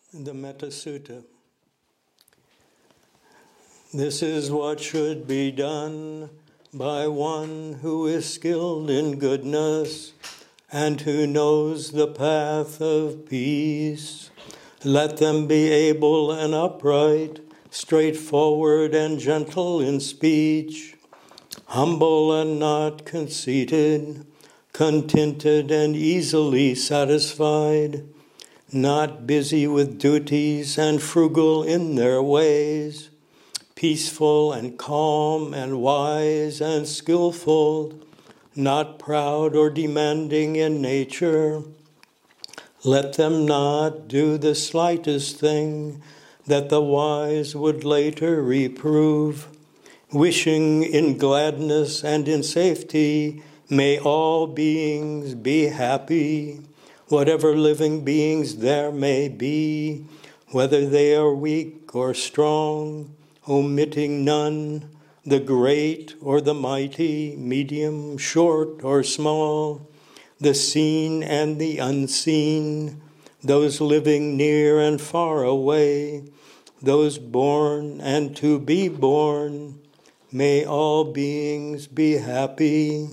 the Metta Sutta. This is what should be done by one who is skilled in goodness and who knows the path of peace. Let them be able and upright, straightforward and gentle in speech, humble and not conceited, contented and easily satisfied, not busy with duties and frugal in their ways, peaceful and calm and wise and skillful, not proud or demanding in nature. Let them not do the slightest thing that the wise would later reprove. Wishing in gladness and in safety, may all beings be happy, whatever living beings there may be, whether they are weak or strong, omitting none, the great or the mighty, medium, short or small, the seen and the unseen, those living near and far away, those born and to be born, may all beings be happy.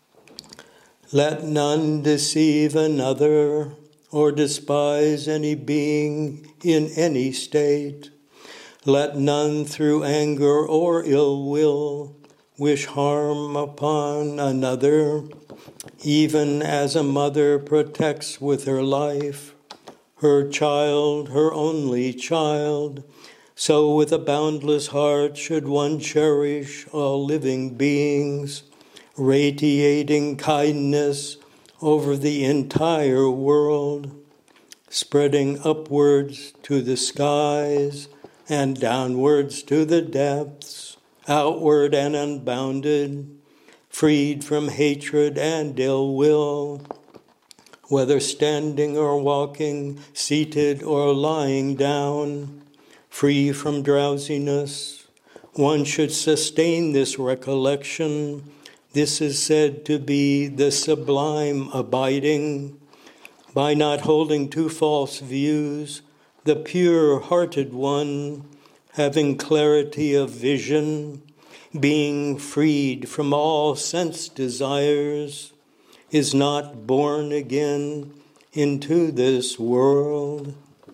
Let none deceive another or despise any being in any state. Let none through anger or ill will wish harm upon another, even as a mother protects with her life her child, her only child. So with a boundless heart should one cherish all living beings, radiating kindness over the entire world, spreading upwards to the skies and downwards to the depths, outward and unbounded, freed from hatred and ill will, whether standing or walking, seated or lying down, free from drowsiness. One should sustain this recollection. This is said to be the sublime abiding. By not holding to false views, the pure-hearted one, having clarity of vision, being freed from all sense desires, is not born again into this world.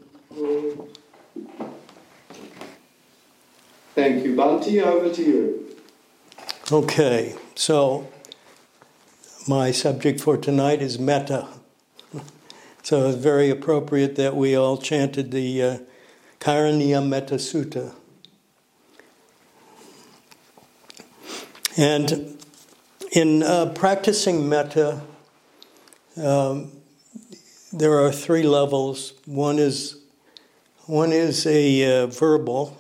Thank you. Bhante, over to you. Okay, so my subject for tonight is metta. So it's very appropriate that we all chanted the Karaniya Metta Sutta. And in practicing metta, there are three levels. One is a verbal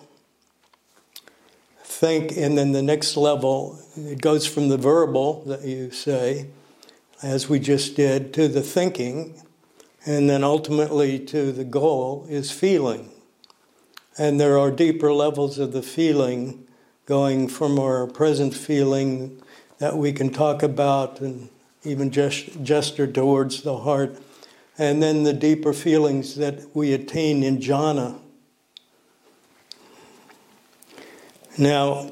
think, and then the next level, it goes from the verbal that you say, as we just did, to the thinking, and then ultimately to the goal is feeling. And there are deeper levels of the feeling, going from our present feeling that we can talk about and even gesture towards the heart, and then the deeper feelings that we attain in jhana. Now,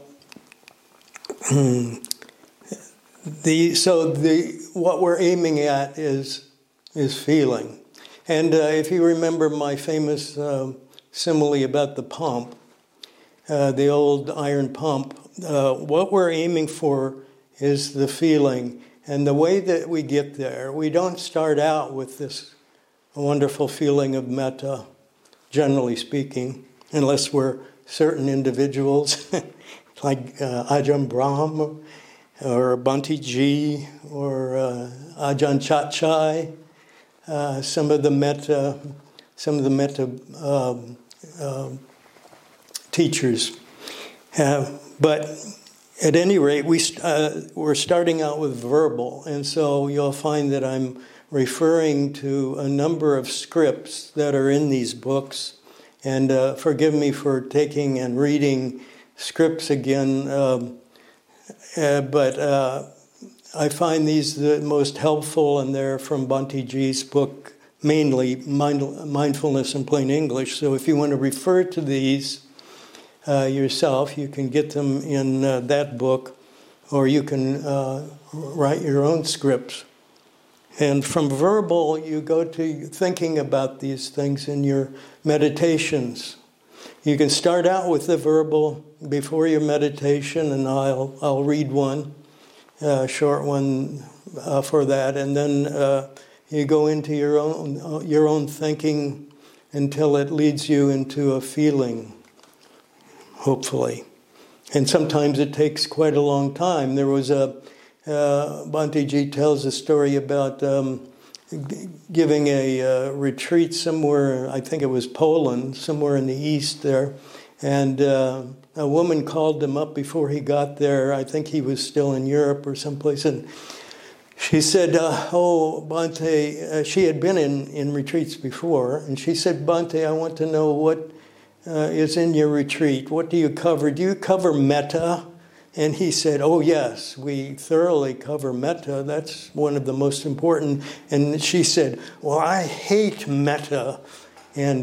what we're aiming at is feeling. And if you remember my famous simile about the pump, the old iron pump, what we're aiming for is the feeling. And the way that we get there, we don't start out with this wonderful feeling of metta, generally speaking, unless we're certain individuals like Ajahn Brahm or Bhante Ji or Ajahn Chatchai, some of the metta teachers. But at any rate, we're starting out with verbal, and so you'll find that I'm referring to a number of scripts that are in these books. And forgive me for taking and reading scripts again, but I find these the most helpful, and they're from Bhante Ji's book, mainly mindfulness in plain English. So if you want to refer to these yourself, you can get them in that book, or you can write your own scripts. And from verbal, you go to thinking about these things in your meditations. You can start out with the verbal before your meditation, and I'll read one, short one for that, and then you go into your own thinking until it leads you into a feeling, hopefully. And sometimes it takes quite a long time. There was Bhante Ji tells a story about giving a retreat somewhere, I think it was Poland, somewhere in the east there, and a woman called him up before he got there. I think he was still in Europe or someplace, and she said, oh, Bhante, she had been in retreats before, and she said, Bhante, I want to know what is in your retreat. What do you cover? Do you cover metta? And he said, oh, yes, we thoroughly cover metta. That's one of the most important. And she said, well, I hate metta. And,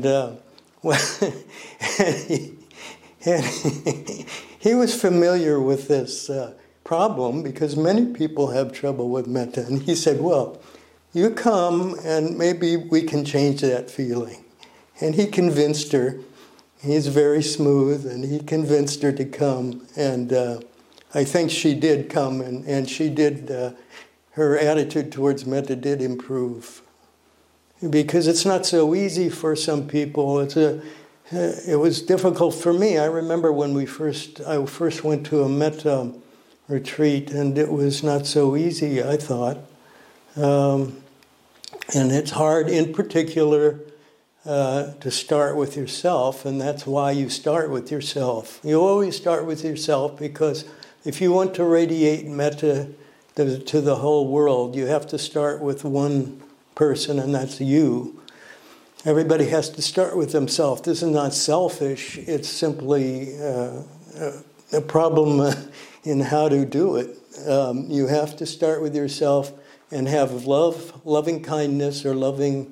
he was familiar with this problem because many people have trouble with metta. And he said, well, you come and maybe we can change that feeling. And he convinced her. He's very smooth, and he convinced her to come. And I think she did come, and she did, her attitude towards metta did improve. Because it's not so easy for some people. It was difficult for me. I remember when I first went to a metta retreat, and it was not so easy, I thought. And it's hard, in particular, to start with yourself, and that's why you start with yourself. You always start with yourself, because if you want to radiate metta to the whole world, you have to start with one person, and that's you. Everybody has to start with themselves. This is not selfish. It's simply a problem in how to do it. You have to start with yourself and have loving kindness, or loving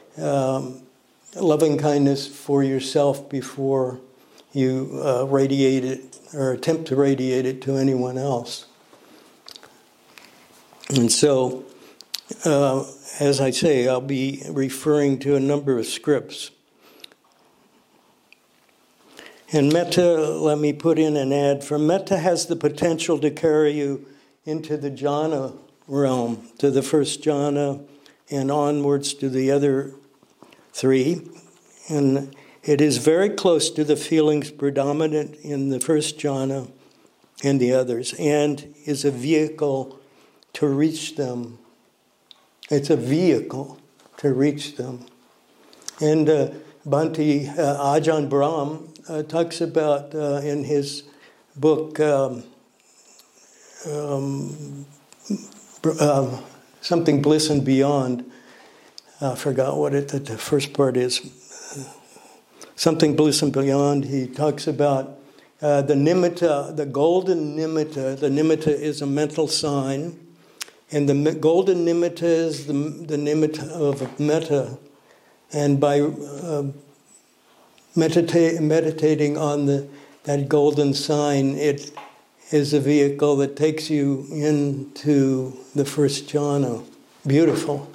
kindness for yourself before you radiate it or attempt to radiate it to anyone else. And so, as I say, I'll be referring to a number of scripts. And metta, let me put in an ad for metta has the potential to carry you into the jhana realm, to the first jhana and onwards to the other three. And it is very close to the feelings predominant in the first jhana and the others, and is a vehicle to reach them. It's a vehicle to reach them. And Bhante Ajahn Brahm talks about in his book something Bliss and Beyond. I forgot what the first part is. Something Bliss and Beyond. He talks about the nimitta, the golden nimitta. The nimitta is a mental sign, and the golden nimitta is the nimitta of metta. And by meditating on that golden sign, it is a vehicle that takes you into the first jhana. Beautiful.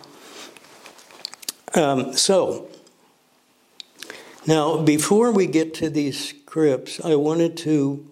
So, now before we get to these scripts, I wanted to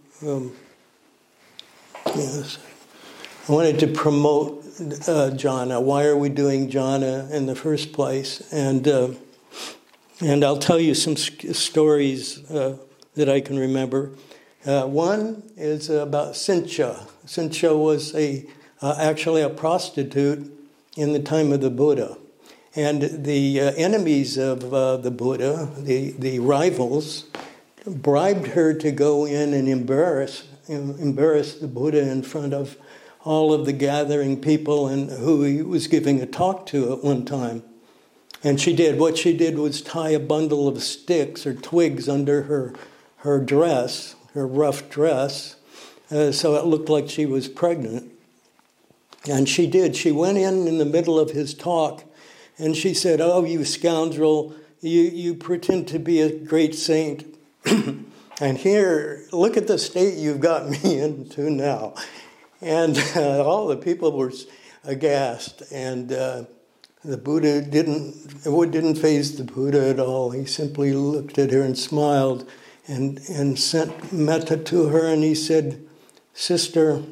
promote jhana. Why are we doing jhana in the first place? And I'll tell you some stories that I can remember. One is about Sincha. Sincha was actually a prostitute in the time of the Buddha. And the enemies of the Buddha, the rivals, bribed her to go in and embarrass the Buddha in front of all of the gathering people and who he was giving a talk to at one time. And she did. What she did was tie a bundle of sticks or twigs under her dress, her rough dress, so it looked like she was pregnant. And she did. She went in the middle of his talk And she said, "Oh, you scoundrel, you pretend to be a great saint. And here, look at the state you've got me into now." And all the people were aghast. And the Buddha it didn't faze the Buddha at all. He simply looked at her and smiled and sent metta to her. And he said, "Sister,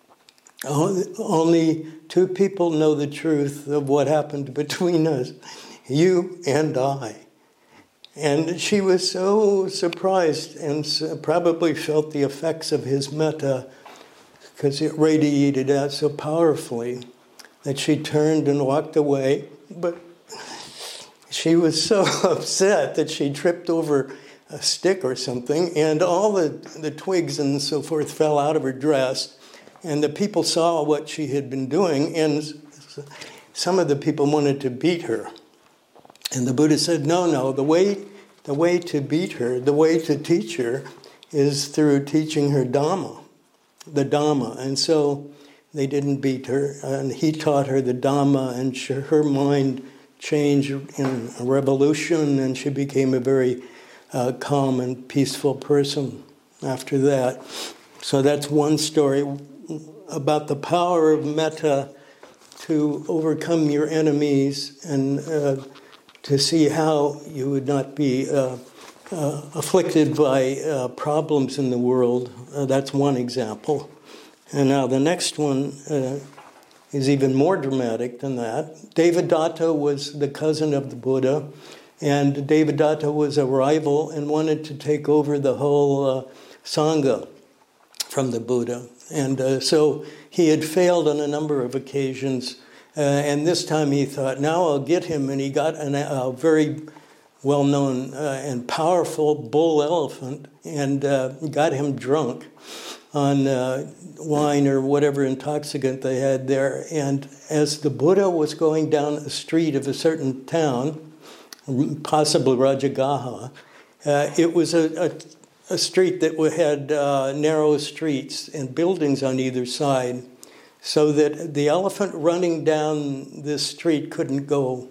only two people know the truth of what happened between us, you and I." And she was so surprised and probably felt the effects of his metta because it radiated out so powerfully that she turned and walked away. But she was so upset that she tripped over a stick or something, and all the twigs and so forth fell out of her dress. And the people saw what she had been doing, and some of the people wanted to beat her. And the Buddha said, no, the way to beat her, the way to teach her is through teaching her Dhamma, the Dhamma. And so they didn't beat her, and he taught her the Dhamma, and her mind changed in a revolution, and she became a very calm and peaceful person after that. So that's one story about the power of metta to overcome your enemies and to see how you would not be afflicted by problems in the world. That's one example. And now the next one is even more dramatic than that. Devadatta was the cousin of the Buddha, and Devadatta was a rival and wanted to take over the whole Sangha from the Buddha. And so he had failed on a number of occasions, and this time he thought, now I'll get him, and he got a very well-known and powerful bull elephant and got him drunk on wine or whatever intoxicant they had there. And as the Buddha was going down a street of a certain town, possibly Rajagaha, it was a street that had narrow streets and buildings on either side, so that the elephant running down this street couldn't go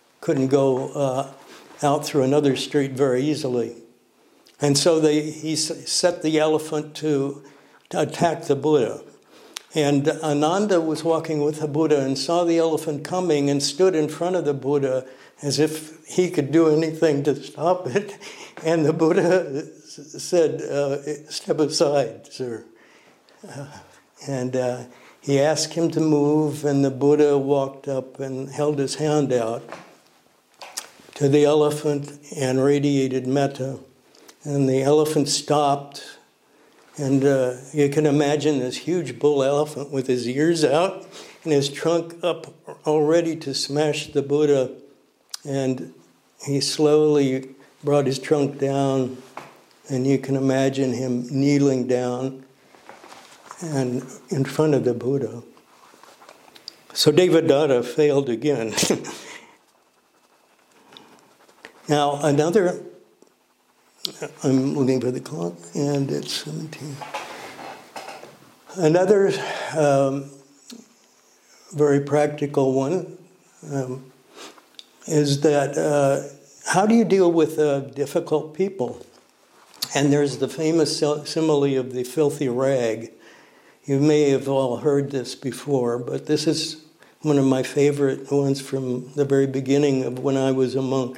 out through another street very easily. And so he set the elephant to attack the Buddha. And Ananda was walking with the Buddha and saw the elephant coming and stood in front of the Buddha as if he could do anything to stop it. And the Buddha said, "Step aside, sir." And he asked him to move, and the Buddha walked up and held his hand out to the elephant and radiated metta. And the elephant stopped, and you can imagine this huge bull elephant with his ears out and his trunk up, all ready to smash the Buddha. And he slowly brought his trunk down, and you can imagine him kneeling down and in front of the Buddha. So Devadatta failed again. Now another, I'm looking for the clock, and it's 17. Another very practical one is that how do you deal with difficult people? And there's the famous simile of the filthy rag. You may have all heard this before, but this is one of my favorite ones from the very beginning of when I was a monk.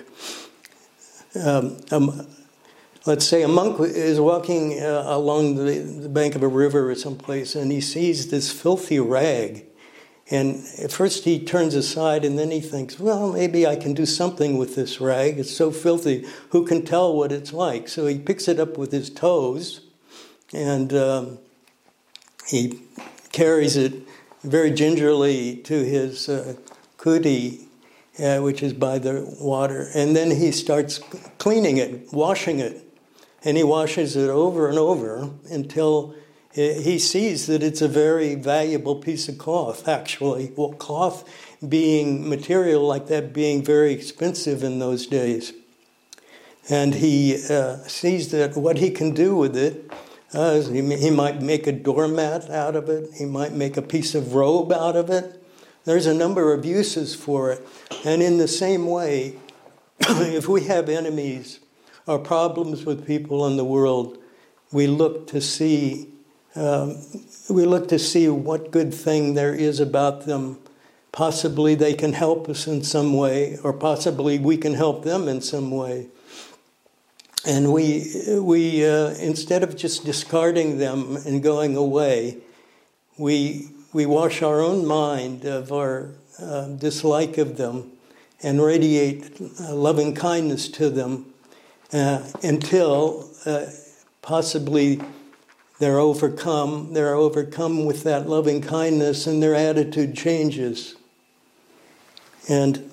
Let's say a monk is walking along the bank of a river or someplace, and he sees this filthy rag. And at first he turns aside, and then he thinks, well, maybe I can do something with this rag. It's so filthy, who can tell what it's like? So he picks it up with his toes, and he carries it very gingerly to his kuti, which is by the water. And then he starts cleaning it, washing it. And he washes it over and over until he sees that it's a very valuable piece of cloth, actually. Well, cloth being material like that being very expensive in those days. And he sees that what he can do with it, he might make a doormat out of it, he might make a piece of robe out of it, There's a number of uses for it. And in the same way, if we have enemies or problems with people in the world, we look to see what good thing there is about them. Possibly they can help us in some way, or possibly we can help them in some way. And we instead of just discarding them and going away, we wash our own mind of our dislike of them and radiate loving kindness to them until possibly they're overcome with that loving kindness and their attitude changes. And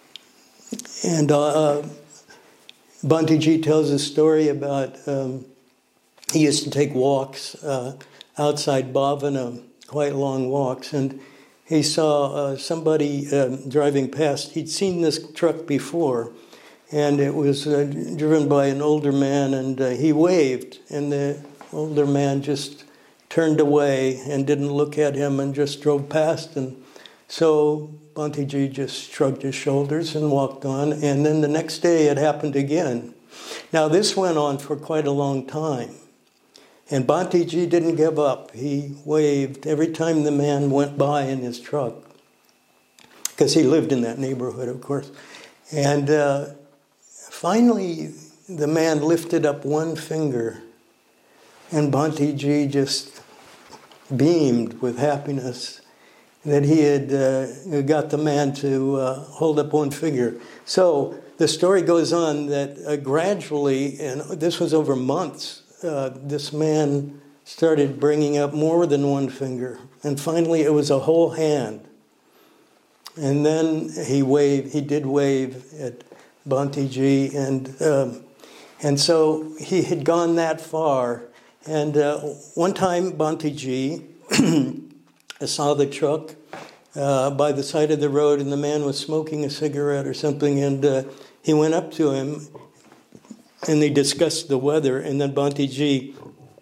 Bhante Ji tells a story about he used to take walks outside Bhavana, quite long walks, and he saw somebody driving past. He'd seen this truck before, and it was driven by an older man, and he waved, and the older man just turned away and didn't look at him and just drove past. And so Bhante Ji just shrugged his shoulders and walked on, and then the next day it happened again. Now this went on for quite a long time, and Bhante Ji didn't give up. He waved every time the man went by in his truck, because he lived in that neighborhood, of course. And finally the man lifted up one finger, and Bhante Ji just beamed with happiness that he had got the man to hold up one finger. So the story goes on that gradually, and this was over months, this man started bringing up more than one finger. And finally it was a whole hand. And then he did wave at Bhante Ji. And so he had gone that far. And one time Bhante Ji I saw the truck by the side of the road, and the man was smoking a cigarette or something, and he went up to him, and they discussed the weather, and then Bhante Ji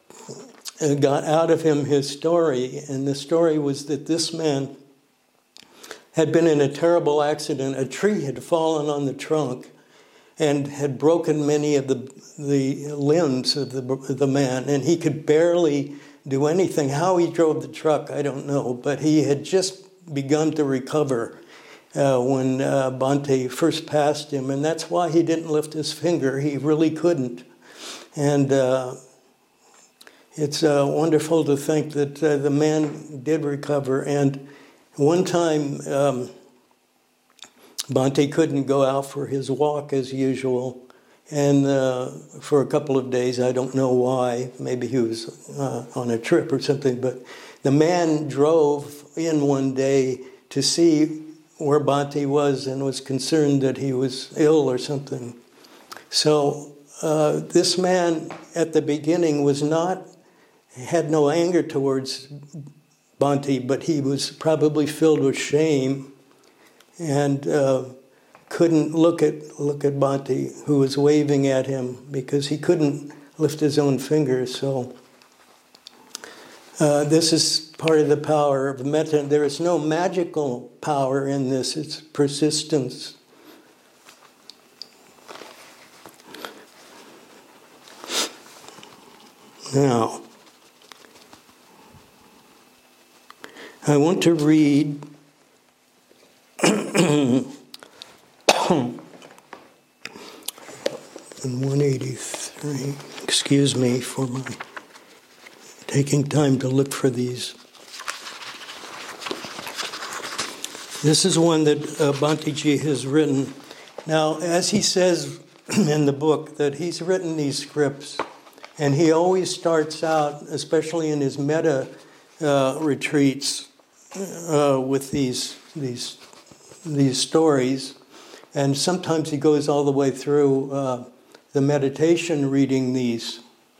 got out of him his story, and the story was that this man had been in a terrible accident. A tree had fallen on the trunk and had broken many of the limbs of the man, and he could barely do anything. How he drove the truck, I don't know, but he had just begun to recover when Bhante first passed him, and that's why he didn't lift his finger. He really couldn't. And it's wonderful to think that the man did recover. And one time, Bhante couldn't go out for his walk as usual, and for a couple of days, I don't know why, maybe he was on a trip or something, but the man drove in one day to see where Bhante was and was concerned that he was ill or something. So this man at the beginning had no anger towards Bhante, but he was probably filled with shame and couldn't look at Bhante, who was waving at him, because he couldn't lift his own finger. So this is part of the power of metta. There is no magical power in this. It's persistence. Now, I want to read in 183. Excuse me for my taking time to look for these. This is one that Bhante Ji has written. Now, as he says in the book, that he's written these scripts, and he always starts out, especially in his metta retreats, with these stories, and sometimes he goes all the way through the meditation reading these.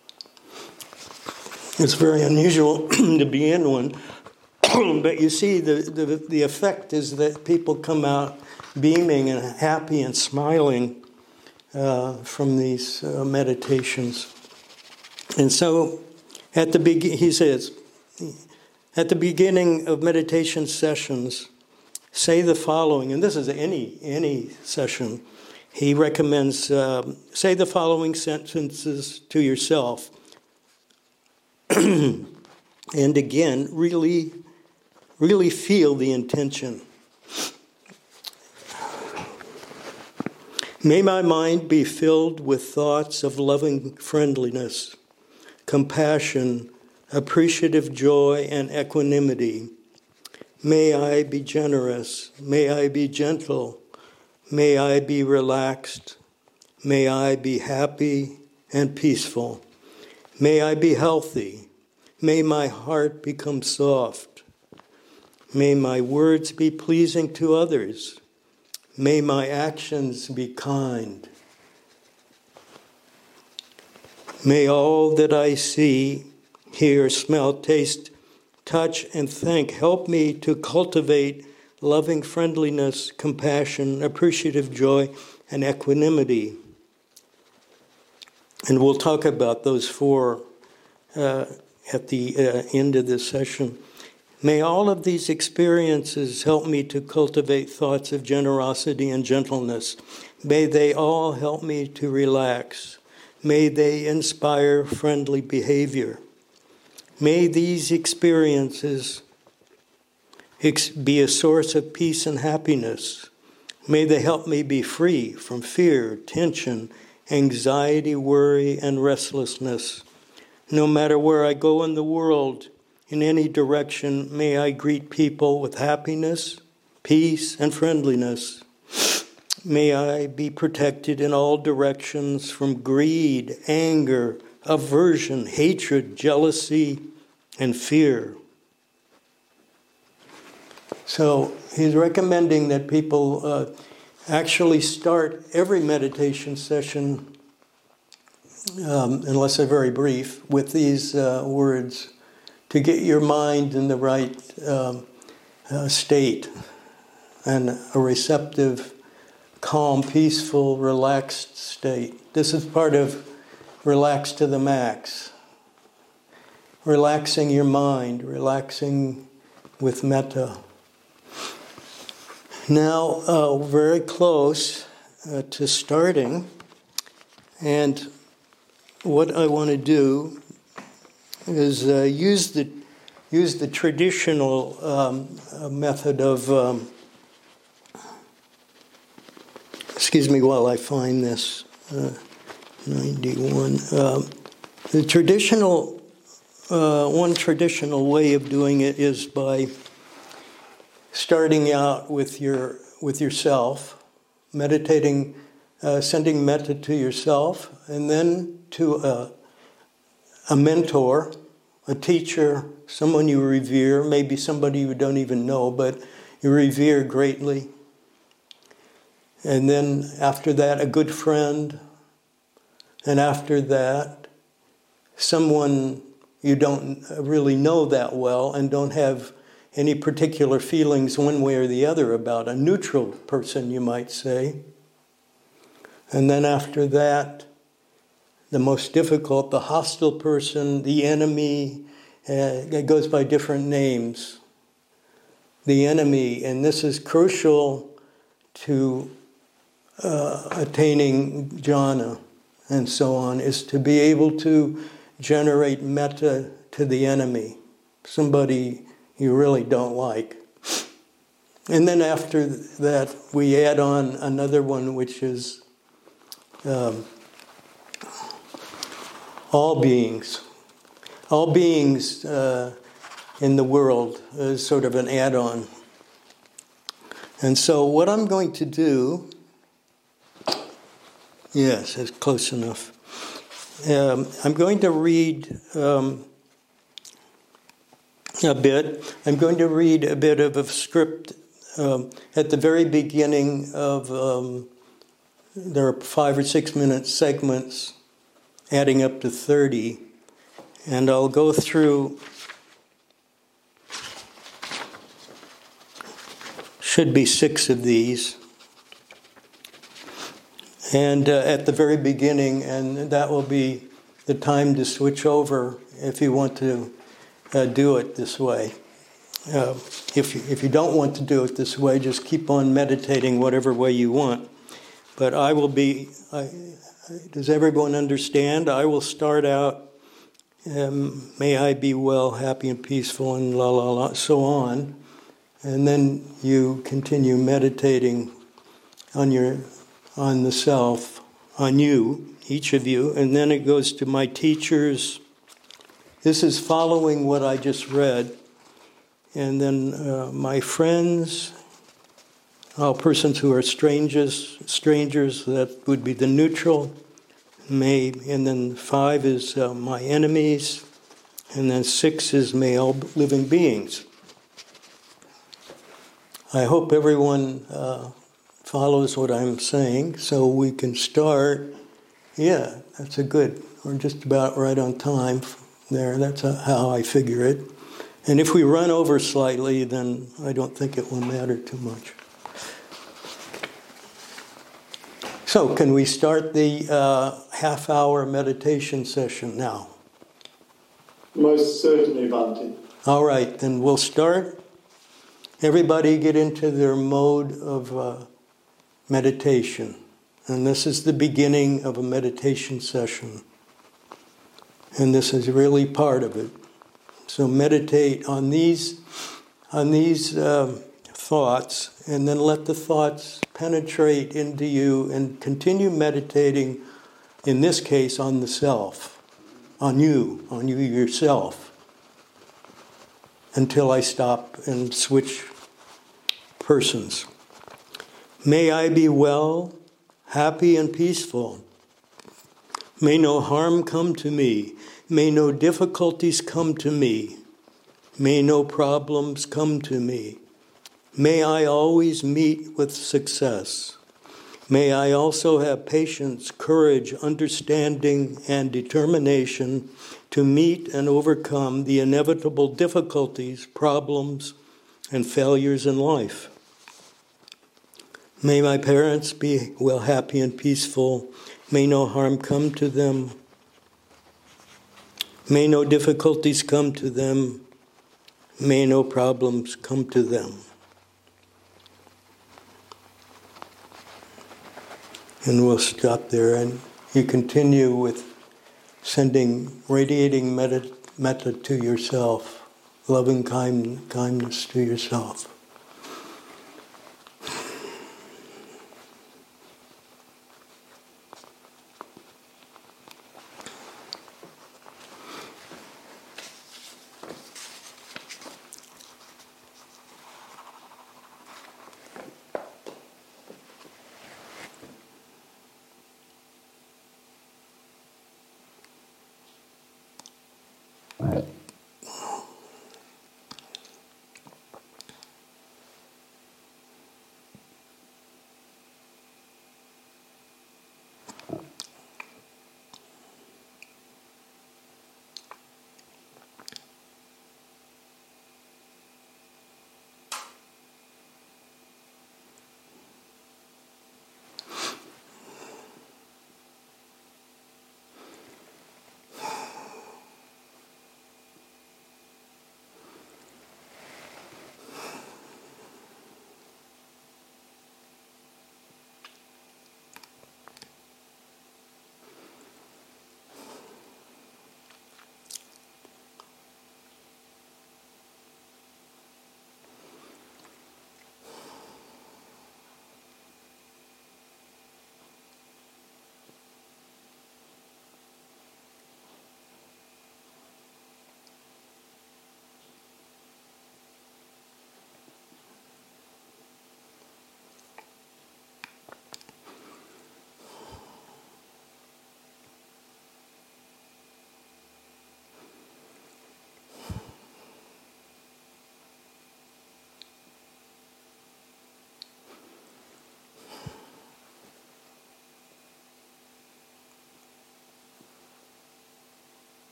It's very unusual to be in one, but you see the effect is that people come out beaming and happy and smiling from these meditations. And so he says, at the beginning of meditation sessions, say the following, and this is any session. He recommends say the following sentences to yourself. And again, really feel the intention. May my mind be filled with thoughts of loving friendliness, compassion, appreciative joy, and equanimity. May I be generous. May I be gentle. May I be relaxed. May I be happy and peaceful. May I be healthy. May my heart become soft. May my words be pleasing to others. May my actions be kind. May all that I see, hear, smell, taste, touch, and think help me to cultivate loving friendliness, compassion, appreciative joy, and equanimity. And we'll talk about those four at the end of this session. May all of these experiences help me to cultivate thoughts of generosity and gentleness. May they all help me to relax. May they inspire friendly behavior. May these experiences be a source of peace and happiness. May they help me be free from fear, tension, anxiety, worry, and restlessness. No matter where I go in the world, in any direction, may I greet people with happiness, peace, and friendliness. May I be protected in all directions from greed, anger, aversion, hatred, jealousy, and fear. So he's recommending that people actually start every meditation session, unless they're very brief, with these words to get your mind in the right state and a receptive, calm, peaceful, relaxed state. This is part of Relax to the Max. Relaxing your mind, relaxing with metta. Now, very close to starting, and what I want to do is use the traditional method of. Excuse me while I find this. 91. The traditional one traditional way of doing it is by starting out with yourself, meditating, sending metta to yourself, and then to a mentor, a teacher, someone you revere, maybe somebody you don't even know, but you revere greatly. And then after that, a good friend. And after that, someone you don't really know that well and don't have any particular feelings one way or the other about, a neutral person, you might say. And then after that, the most difficult, the hostile person, the enemy, it goes by different names. The enemy, and this is crucial to attaining jhana and so on, is to be able to generate metta to the enemy, somebody you really don't like. And then after that, we add on another one, which is all beings. All beings in the world is sort of an add-on. And so what I'm going to do, yes, it's close enough. I'm going to read a bit. I'm going to read a bit of a script at the very beginning of, there are 5 or 6 minute segments adding up to 30. And I'll go through, should be 6 of these. And at the very beginning, and that will be the time to switch over if you want to do it this way. If you don't want to do it this way, just keep on meditating whatever way you want. But I will be, does everyone understand? I will start out, may I be well, happy and peaceful, and la la la, so on. And then you continue meditating on the self, on you, each of you. And then it goes to my teachers. This is following what I just read. And then my friends, all persons who are strangers, that would be the neutral. And then 5 is my enemies. And then 6 is may all living beings. I hope everyone follows what I'm saying, so we can start. Yeah, that's we're just about right on time there. That's how I figure it. And if we run over slightly, then I don't think it will matter too much. So, can we start the half-hour meditation session now? Most certainly, Bhante. All right, then we'll start. Everybody get into their mode of meditation. And this is the beginning of a meditation session. And this is really part of it. So meditate on these thoughts, and then let the thoughts penetrate into you and continue meditating, in this case, on the self, on you yourself, until I stop and switch persons. May I be well, happy and peaceful. May no harm come to me. May no difficulties come to me. May no problems come to me. May I always meet with success. May I also have patience, courage, understanding, and determination to meet and overcome the inevitable difficulties, problems, and failures in life. May my parents be well, happy, and peaceful. May no harm come to them. May no difficulties come to them. May no problems come to them. And we'll stop there, and you continue with radiating metta to yourself, loving kindness to yourself.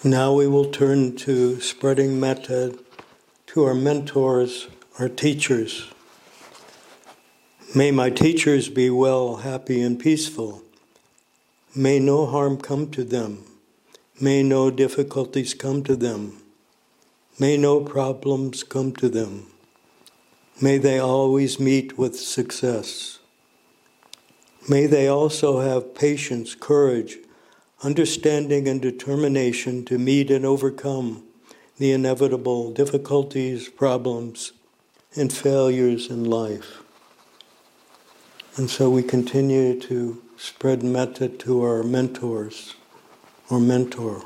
Now we will turn to spreading metta to our mentors, our teachers. May my teachers be well, happy, and peaceful. May no harm come to them. May no difficulties come to them. May no problems come to them. May they always meet with success. May they also have patience, courage, understanding, and determination to meet and overcome the inevitable difficulties, problems, and failures in life. And so we continue to spread metta to our mentors or mentor.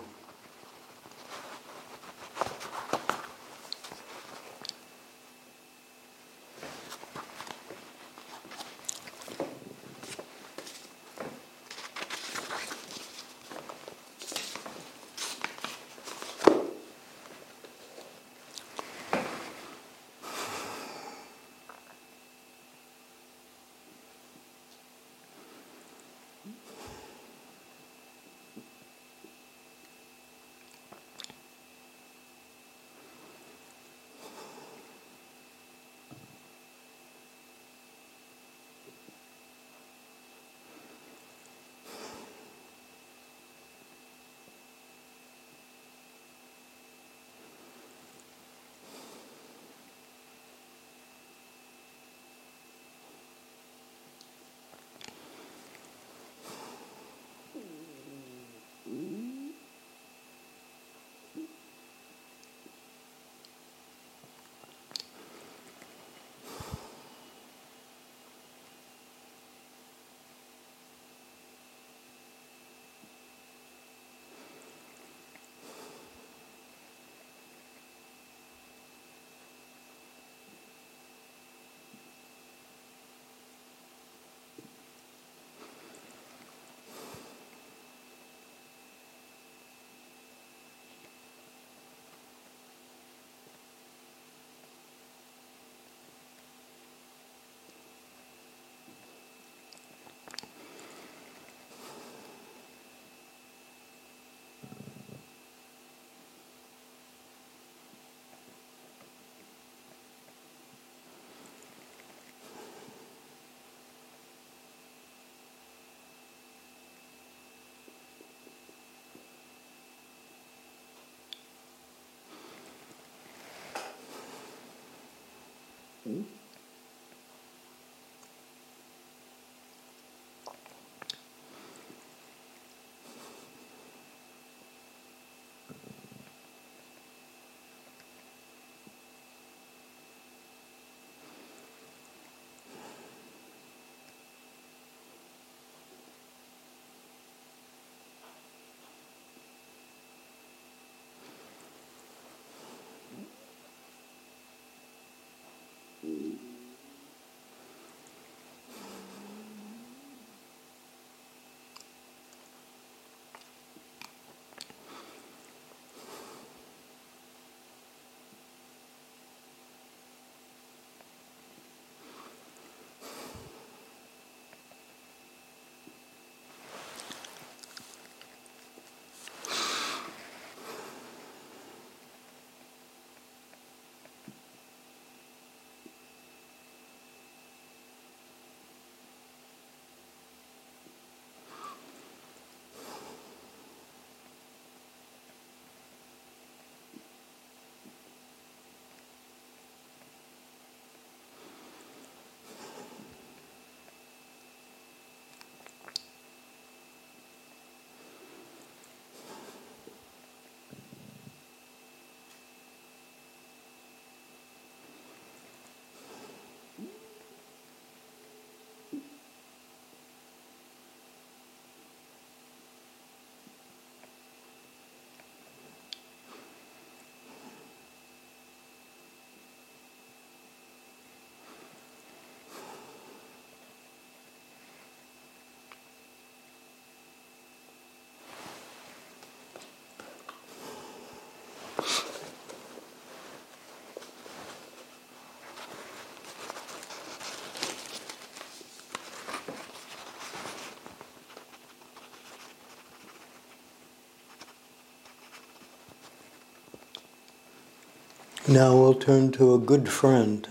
Now we'll turn to a good friend.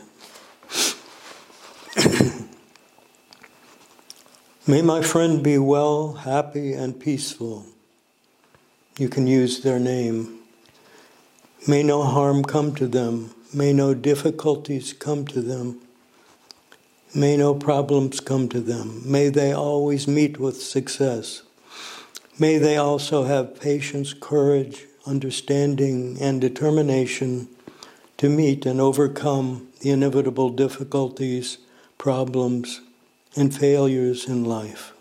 May my friend be well, happy, and peaceful. You can use their name. May no harm come to them. May no difficulties come to them. May no problems come to them. May they always meet with success. May they also have patience, courage, understanding, and determination to meet and overcome the inevitable difficulties, problems, and failures in life.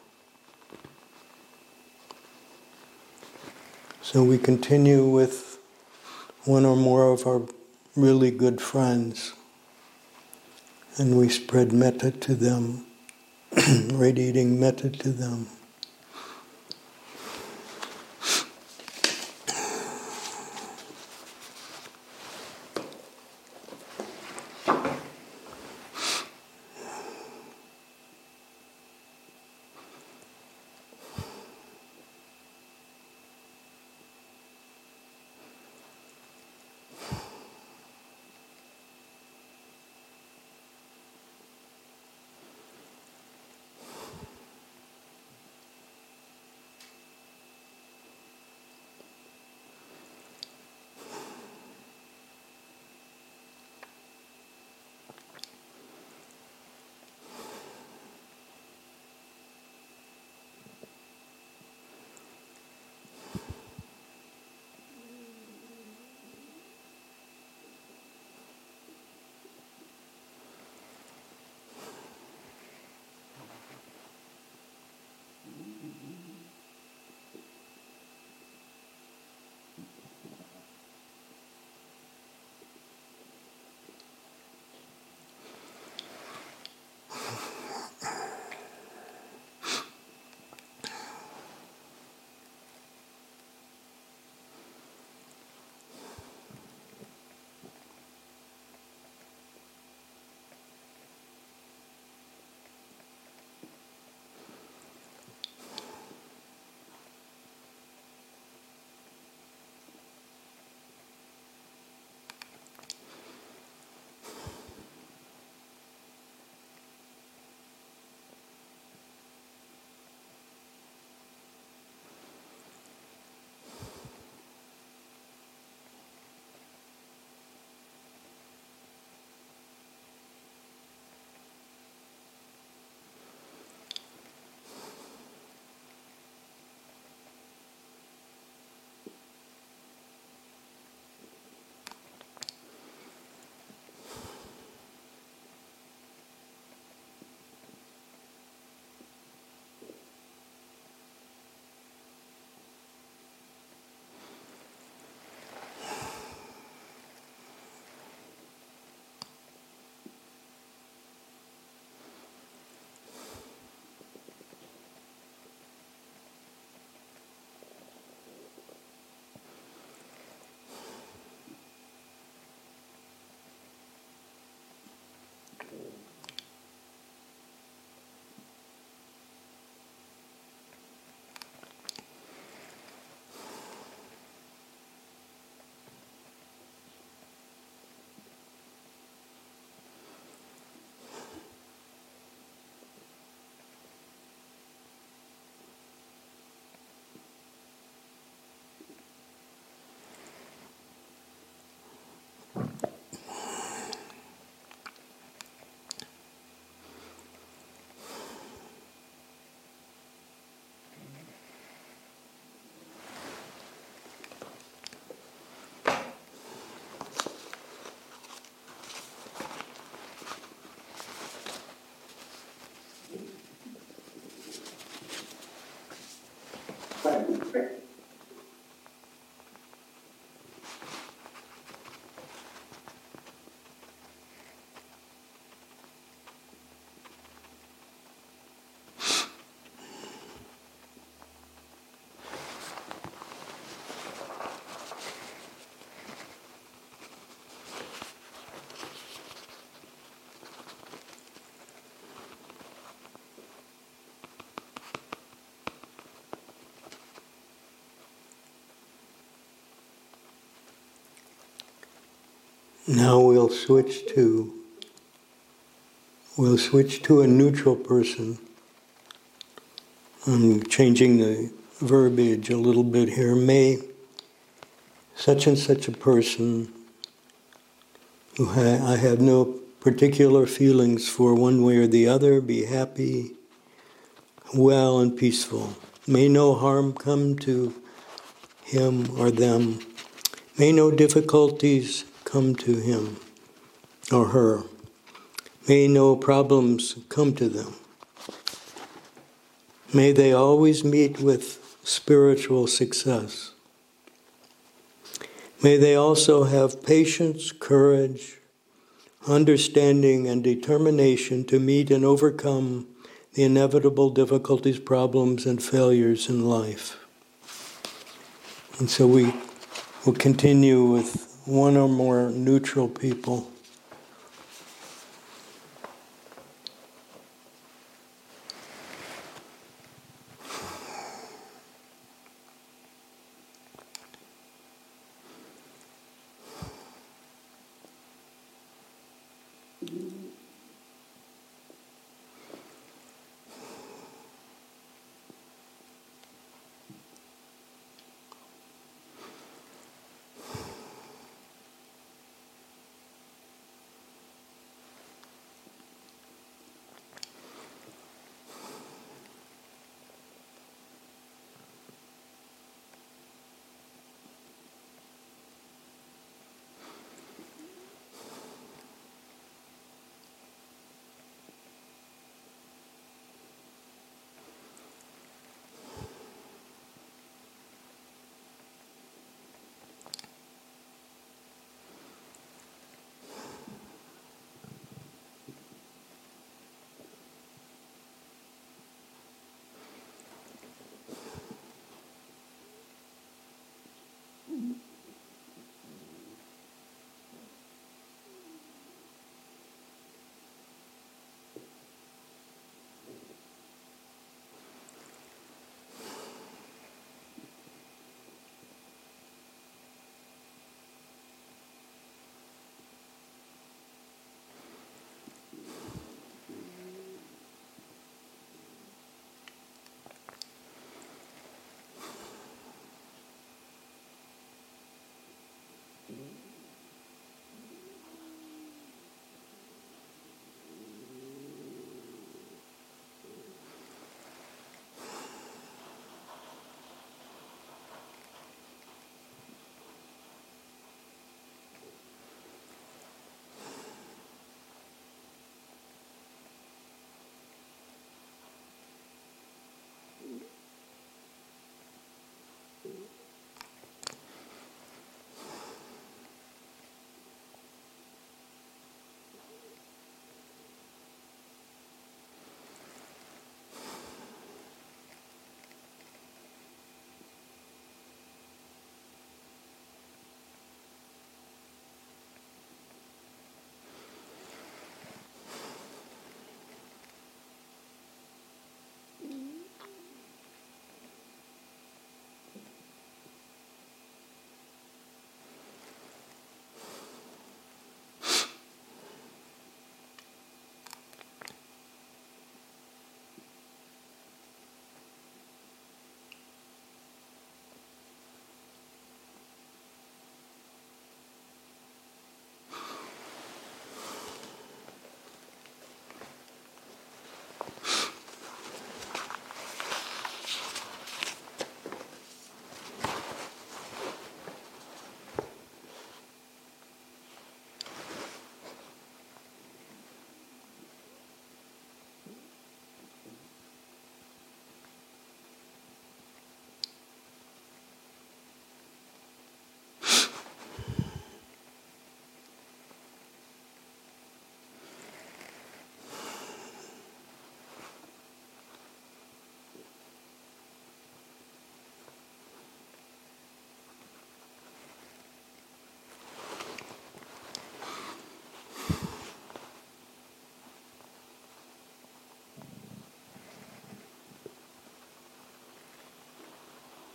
So we continue with one or more of our really good friends, and we spread metta to them, radiating metta to them. Now we'll switch to a neutral person. I'm changing the verbiage a little bit here. May such and such a person who I have no particular feelings for one way or the other be happy, well, and peaceful. May no harm come to him or them. May no difficulties come to him or her. May no problems come to them. May they always meet with spiritual success. May they also have patience, courage, understanding, and determination to meet and overcome the inevitable difficulties, problems, and failures in life. And so we will continue with one or more neutral people.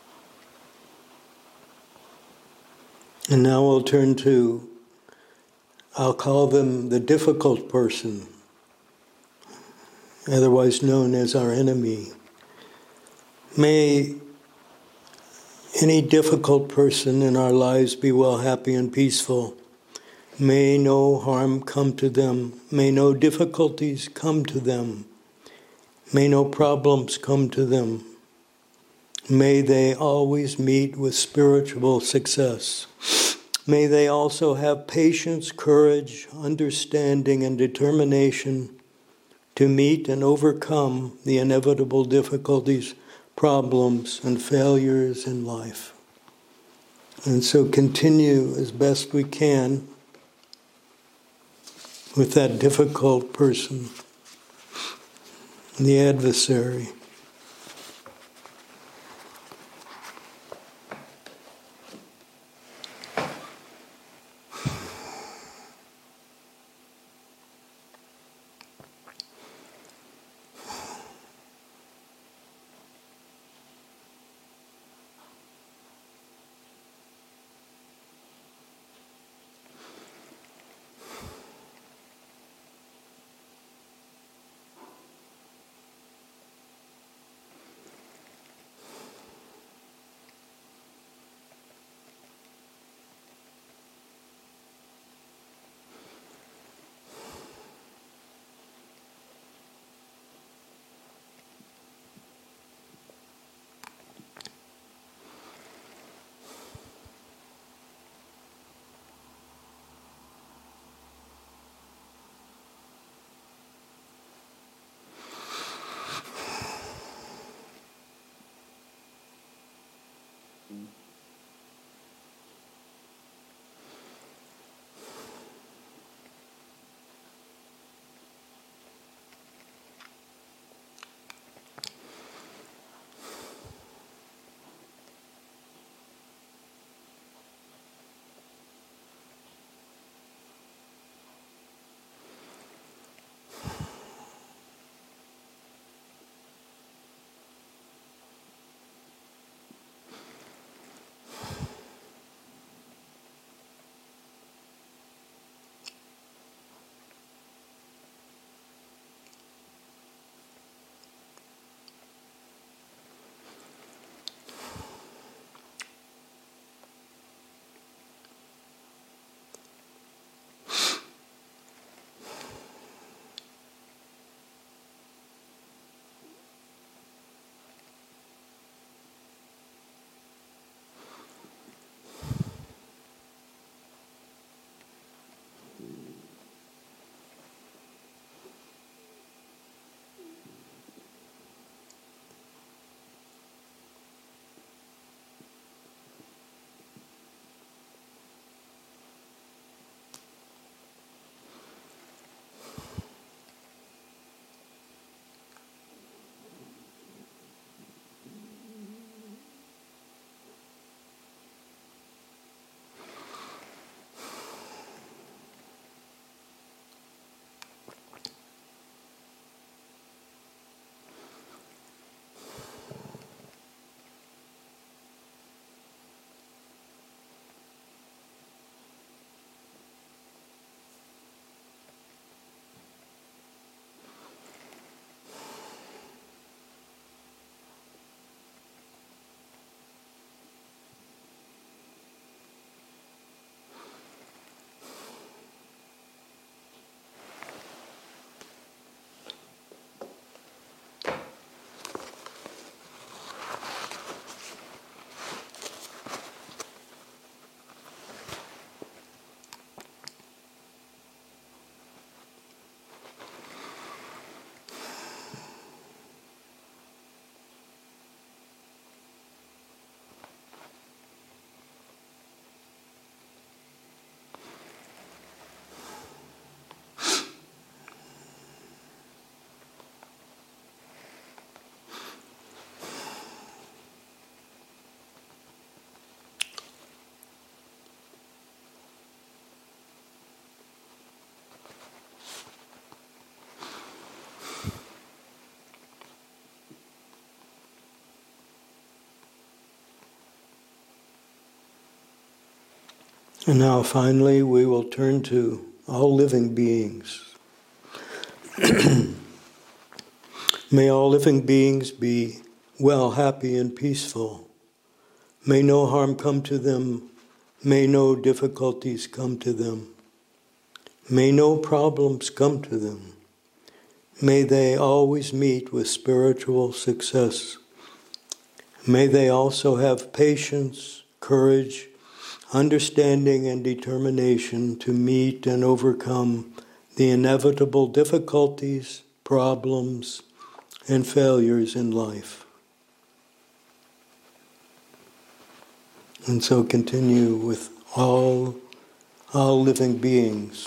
And now we'll turn to I'll call them the difficult person, otherwise known as our enemy. May any difficult person in our lives be well, happy, and peaceful. May no harm come to them. May no difficulties come to them. May no problems come to them. May they always meet with spiritual success. May they also have patience, courage, understanding, and determination to meet and overcome the inevitable difficulties, problems, and failures in life. And so continue as best we can with that difficult person, the adversary. And now finally we will turn to all living beings. May all living beings be well, happy, and peaceful. May no harm come to them. May no difficulties come to them. May no problems come to them. May they always meet with spiritual success. May they also have patience, courage, understanding, and determination to meet and overcome the inevitable difficulties, problems, and failures in life. And so continue with all living beings.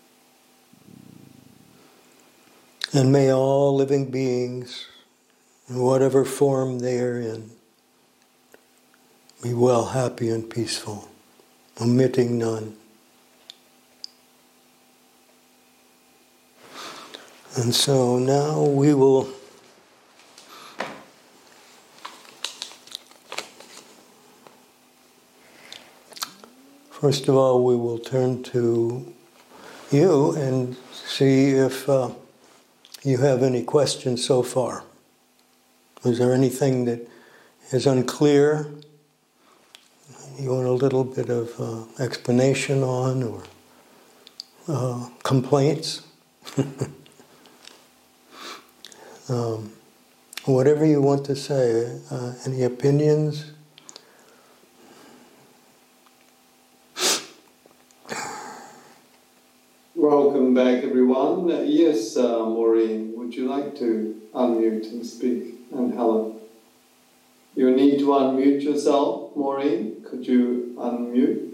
And may all living beings in whatever form they are in. Be well, happy, and peaceful, omitting none. And so now we will first of all, we will turn to you and see if you have any questions so far. Is there anything that is unclear? You want a little bit of explanation on, or complaints? Whatever you want to say. Any opinions? Welcome back, everyone. Yes, Maureen, would you like to unmute and speak? And Helen? You need to unmute yourself, Maureen. Could you unmute?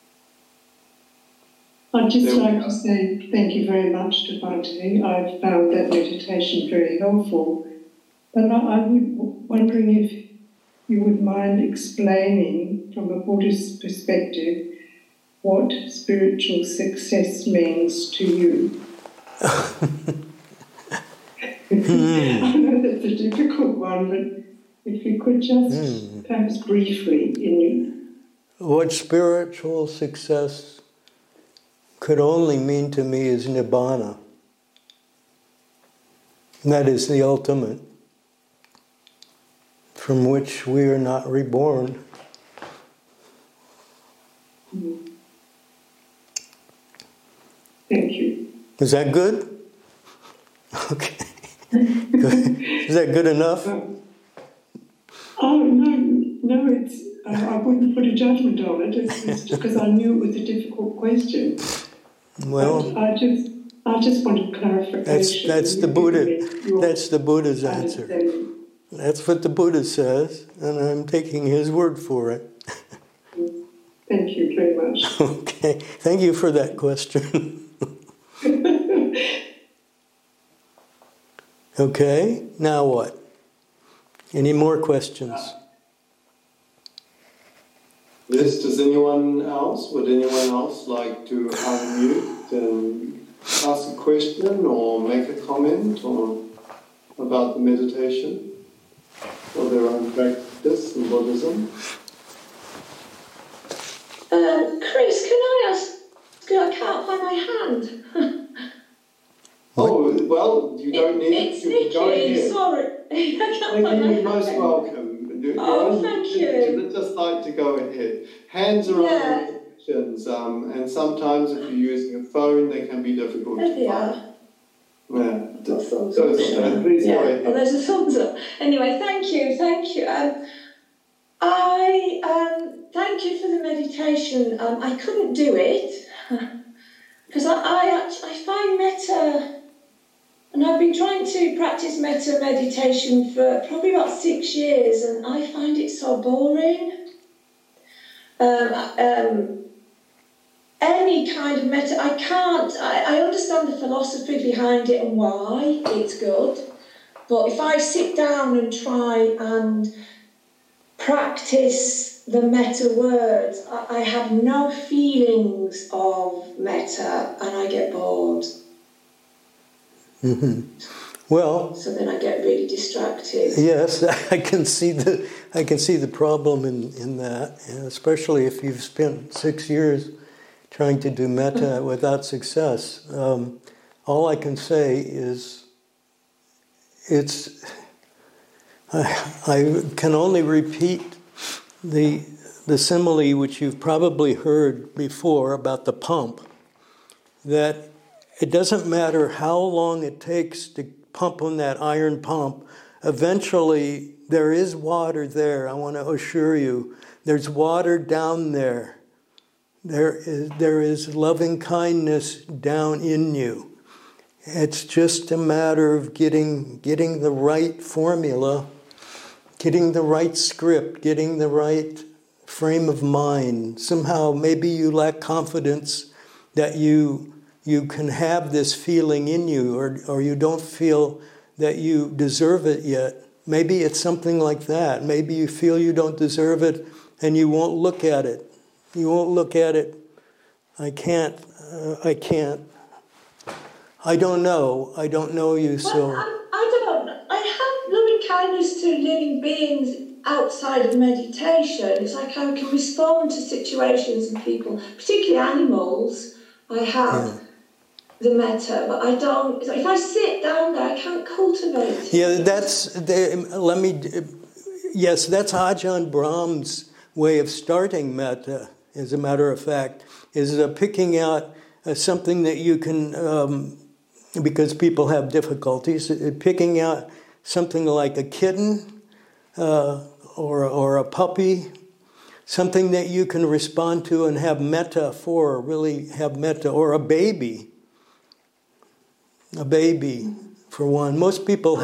I'd just like to say thank you very much to Bhante. I've found that meditation very helpful. But I would wondering if you would mind explaining from a Buddhist perspective what spiritual success means to you. I know that's a difficult one, but if you could just perhaps briefly What spiritual success could only mean to me is Nibbana. That is the ultimate, from which we are not reborn. Thank you. Is that good? Okay. Good. Is that good enough? Oh, no, it's, I wouldn't put a judgment on it. It's because I knew it was a difficult question. Well, but I just wanted clarification. That's the Buddha. That's the Buddha's answer. That's what the Buddha says, and I'm taking his word for it. Thank you very much. Okay, thank you for that question. Okay, now what? Any more questions? Yes, would anyone else like to unmute and ask a question or make a comment about the meditation or their own practice in Buddhism? Chris, can I ask? I can't find my hand. Oh, well, you don't need it's to Nikki, go ahead. sorry. I can't find my You're hand. most welcome. Thank you. You'd just like to go ahead. Hands are on questions, and sometimes if you're using a phone, they can be difficult to find. Yeah. Please go ahead. Well, there's a thumbs up. Anyway, thank you. Thank you for the meditation. I couldn't do it because I find metta, and I've been trying to practice metta meditation for probably about 6 years, and I find it so boring. Any kind of metta, I can't. I understand the philosophy behind it and why it's good, but if I sit down and try and practice the metta words, I have no feelings of metta, and I get bored. Mm-hmm. Well, so then I get really distracted. Yes, I can see the problem in that, and especially if you've spent 6 years trying to do metta without success. All I can say is I can only repeat the simile which you've probably heard before about the pump, that it doesn't matter how long it takes to pump on that iron pump, eventually there is water there. I want to assure you, there's water down there. There is loving kindness down in you. It's just a matter of getting the right formula, getting the right script, getting the right frame of mind. Somehow, maybe you lack confidence that you can have this feeling in you, or you don't feel that you deserve it yet. Maybe it's something like that. Maybe you feel you don't deserve it and you won't look at it. You won't look at it. I can't. I don't know. I don't know you, so... Well, I don't know. I have loving kindness to living beings outside of meditation. It's like I can respond to situations and people, particularly animals. I have the metta, but I don't... If I sit down there, I can't cultivate it. Yeah, that's... Yes, that's Ajahn Brahm's way of starting metta, as a matter of fact, is picking out something that you can... because people have difficulties, picking out something like a kitten or a puppy, something that you can respond to and have metta for, really have metta, or a baby for one. Most people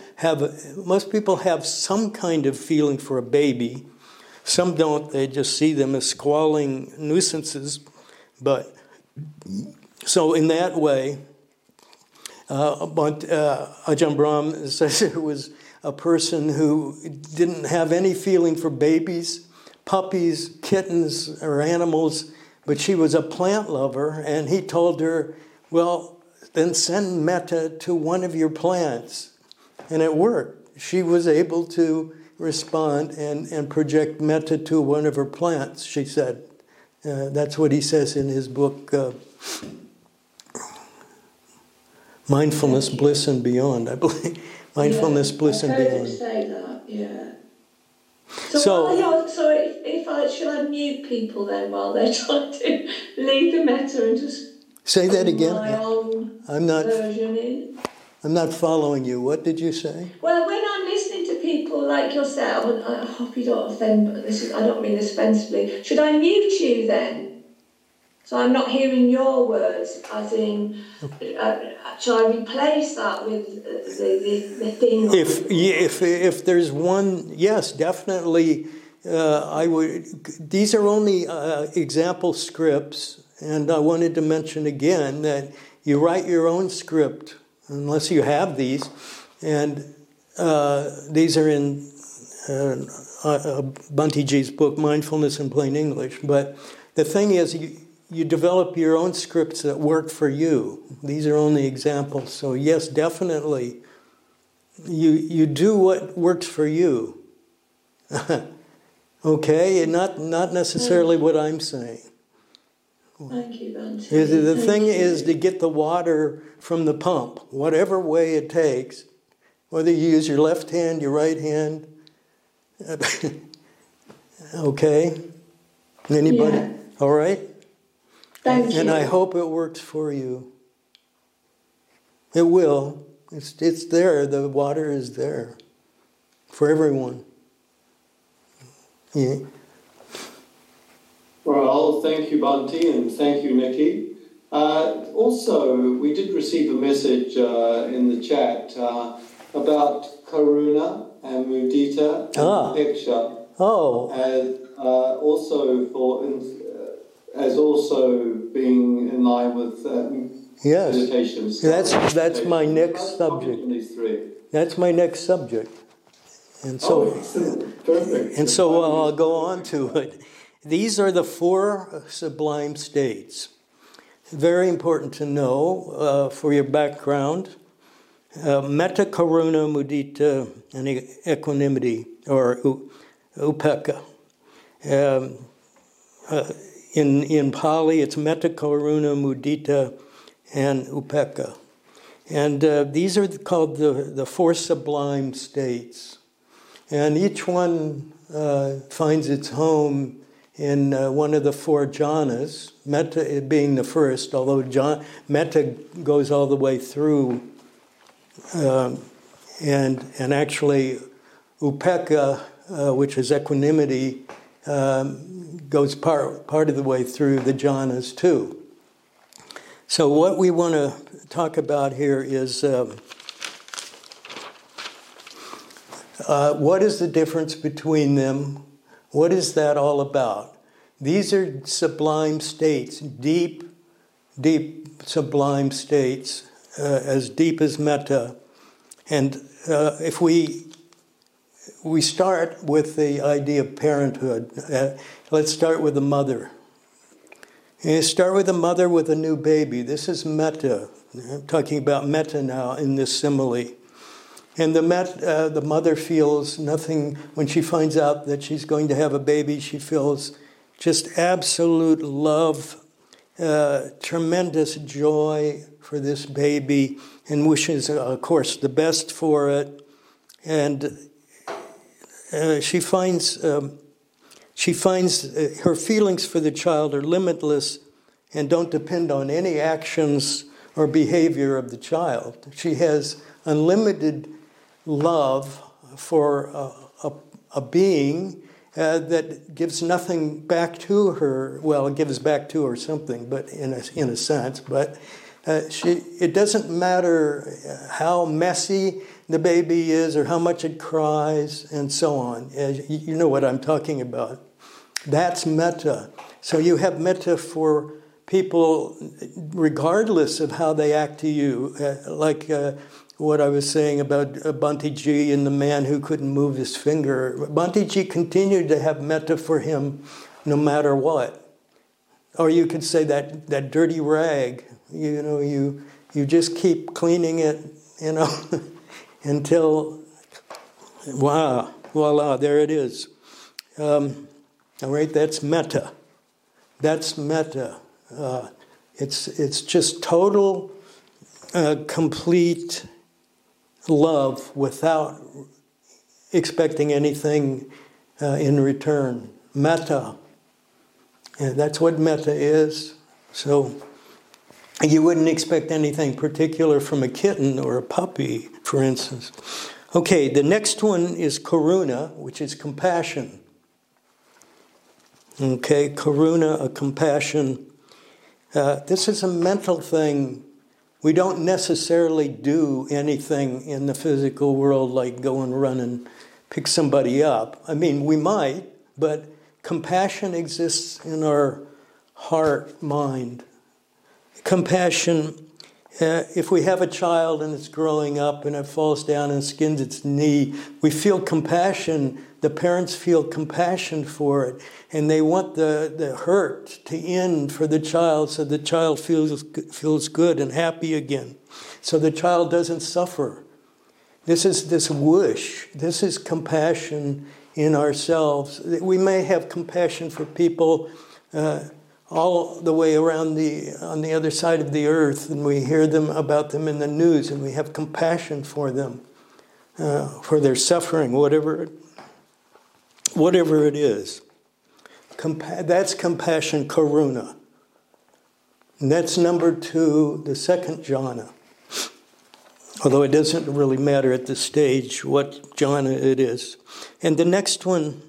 have some kind of feeling for a baby. Some don't; they just see them as squalling nuisances. But so in that way. But Ajahn Brahm says it was a person who didn't have any feeling for babies, puppies, kittens, or animals, but she was a plant lover, and he told her, well, then send metta to one of your plants. And it worked. She was able to respond and project metta to one of her plants, she said. That's what he says in his book, Mindfulness, Bliss and Beyond, I believe. Mindfulness, Bliss and Beyond. I heard him say that, yeah. So if I should I mute people then while they're trying to leave the metta and just say that again? My own version in? I'm not following you. What did you say? Well, when I'm listening to people like yourself, and I hope you don't offend, but I don't mean this offensively. Should I mute you then? So I'm not hearing your words, as in, shall I replace that with the thing? If there's one, yes, definitely. I would. These are only example scripts, and I wanted to mention again that you write your own script, unless you have these, and these are in Bhanteji's book, Mindfulness in Plain English. But the thing is, you develop your own scripts that work for you. These are only examples. So yes, definitely, you do what works for you. Okay, and not necessarily what I'm saying. Thank you, Bhante. The thing is to get the water from the pump, whatever way it takes, whether you use your left hand, your right hand. Okay? Anybody? Yeah. All right? Thank you. And I hope it works for you. It will. It's there. The water is there for everyone. Yeah. Well, thank you, Bhante, and thank you, Nikki. Also, we did receive a message in the chat about Karuna and Mudita and Upeksha. Oh. And as also being in line with meditation. That's my next subject. These three. That's my next subject. And so, perfect. And so I'll go on to it. These are the 4 sublime states. Very important to know for your background. Metta, Karuna, Mudita, and equanimity, or Upekkha. In Pali, it's Metta, Karuna, Mudita, and Upekkha. And these are called the 4 sublime states. And each one finds its home in one of the 4 jhanas, metta being the first, although metta goes all the way through. And actually, upekkha, which is equanimity, goes part of the way through the jhanas too. So what we want to talk about here is what is the difference between them? What is that all about? These are sublime states, deep sublime states, as deep as metta. And if we we start with the idea of parenthood. Let's start with the mother. You start with a mother with a new baby. This is metta. I'm talking about metta now in this simile. And the mother feels nothing. When she finds out that she's going to have a baby, she feels just absolute love, tremendous joy for this baby, and wishes, of course, the best for it. And she finds her feelings for the child are limitless and don't depend on any actions or behavior of the child. She has unlimited love for a being that gives nothing back to her. Well, it gives back to her something, but in a sense. But it doesn't matter how messy the baby is or how much it cries and so on. You know what I'm talking about. That's metta. So you have metta for people regardless of how they act to you, like what I was saying about Bhantiji and the man who couldn't move his finger. Bhantiji continued to have metta for him no matter what. Or you could say that dirty rag, you just keep cleaning it, until, voila, there it is. All right, that's metta. That's metta. It's just total, complete love without expecting anything in return. Metta. And that's what metta is. So you wouldn't expect anything particular from a kitten or a puppy, for instance. Okay, the next one is karuna, which is compassion. Okay, karuna, a compassion. This is a mental thing. We don't necessarily do anything in the physical world like go and run and pick somebody up. I mean, we might, but compassion exists in our heart, mind. Compassion, if we have a child and it's growing up and it falls down and skins its knee, we feel compassion. The parents feel compassion for it, and they want the hurt to end for the child so the child feels good and happy again, so the child doesn't suffer. This is this wish. This is compassion in ourselves. We may have compassion for people all the way around on the other side of the earth, and we hear about them in the news, and we have compassion for them, for their suffering, whatever it is. That's compassion, karuna. And that's number 2, the second jhana. Although it doesn't really matter at this stage what jhana it is. And the next one,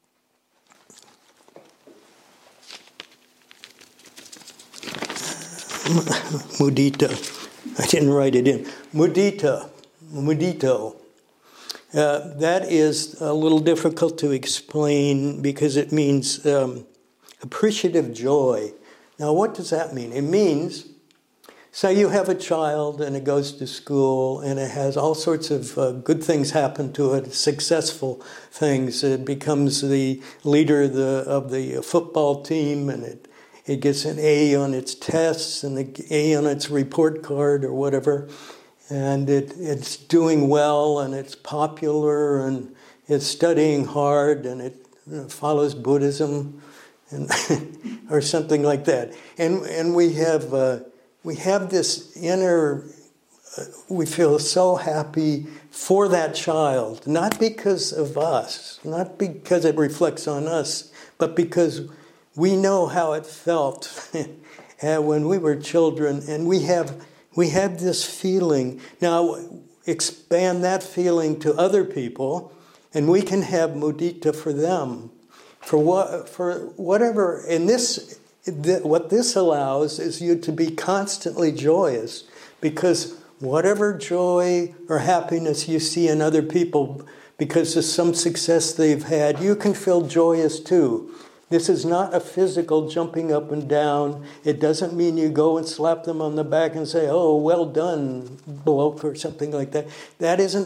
mudita. I didn't write it in. Mudito. That is a little difficult to explain because it means appreciative joy. Now, what does that mean? It means, say you have a child and it goes to school and it has all sorts of good things happen to it, successful things. It becomes the leader of the football team, and it gets an A on its tests and an A on its report card or whatever. And it's doing well, and it's popular, and it's studying hard, and it follows Buddhism, and or something like that. And we have this inner. We feel so happy for that child, not because of us, not because it reflects on us, but because we know how it felt when we were children, and we have this feeling. Now, expand that feeling to other people, and we can have mudita for them. For whatever. And what this allows is you to be constantly joyous, because whatever joy or happiness you see in other people because of some success they've had, you can feel joyous too. This is not a physical jumping up and down. It doesn't mean you go and slap them on the back and say, "Oh, well done, bloke," or something like that. That isn't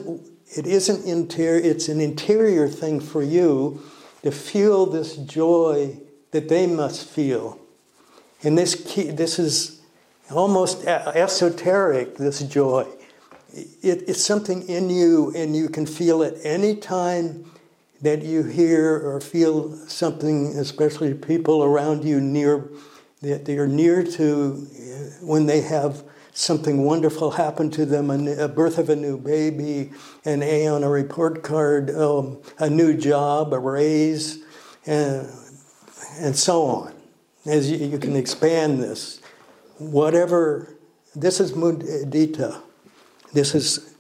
isn't interior, it's an interior thing for you to feel this joy that they must feel. And this is almost esoteric, this joy. It's something in you, and you can feel it any time that you hear or feel something, especially people around you that they're near to, when they have something wonderful happen to them, a birth of a new baby, an A on a report card, a new job, a raise, and so on. As you can expand this. Whatever, this is mudita. This is,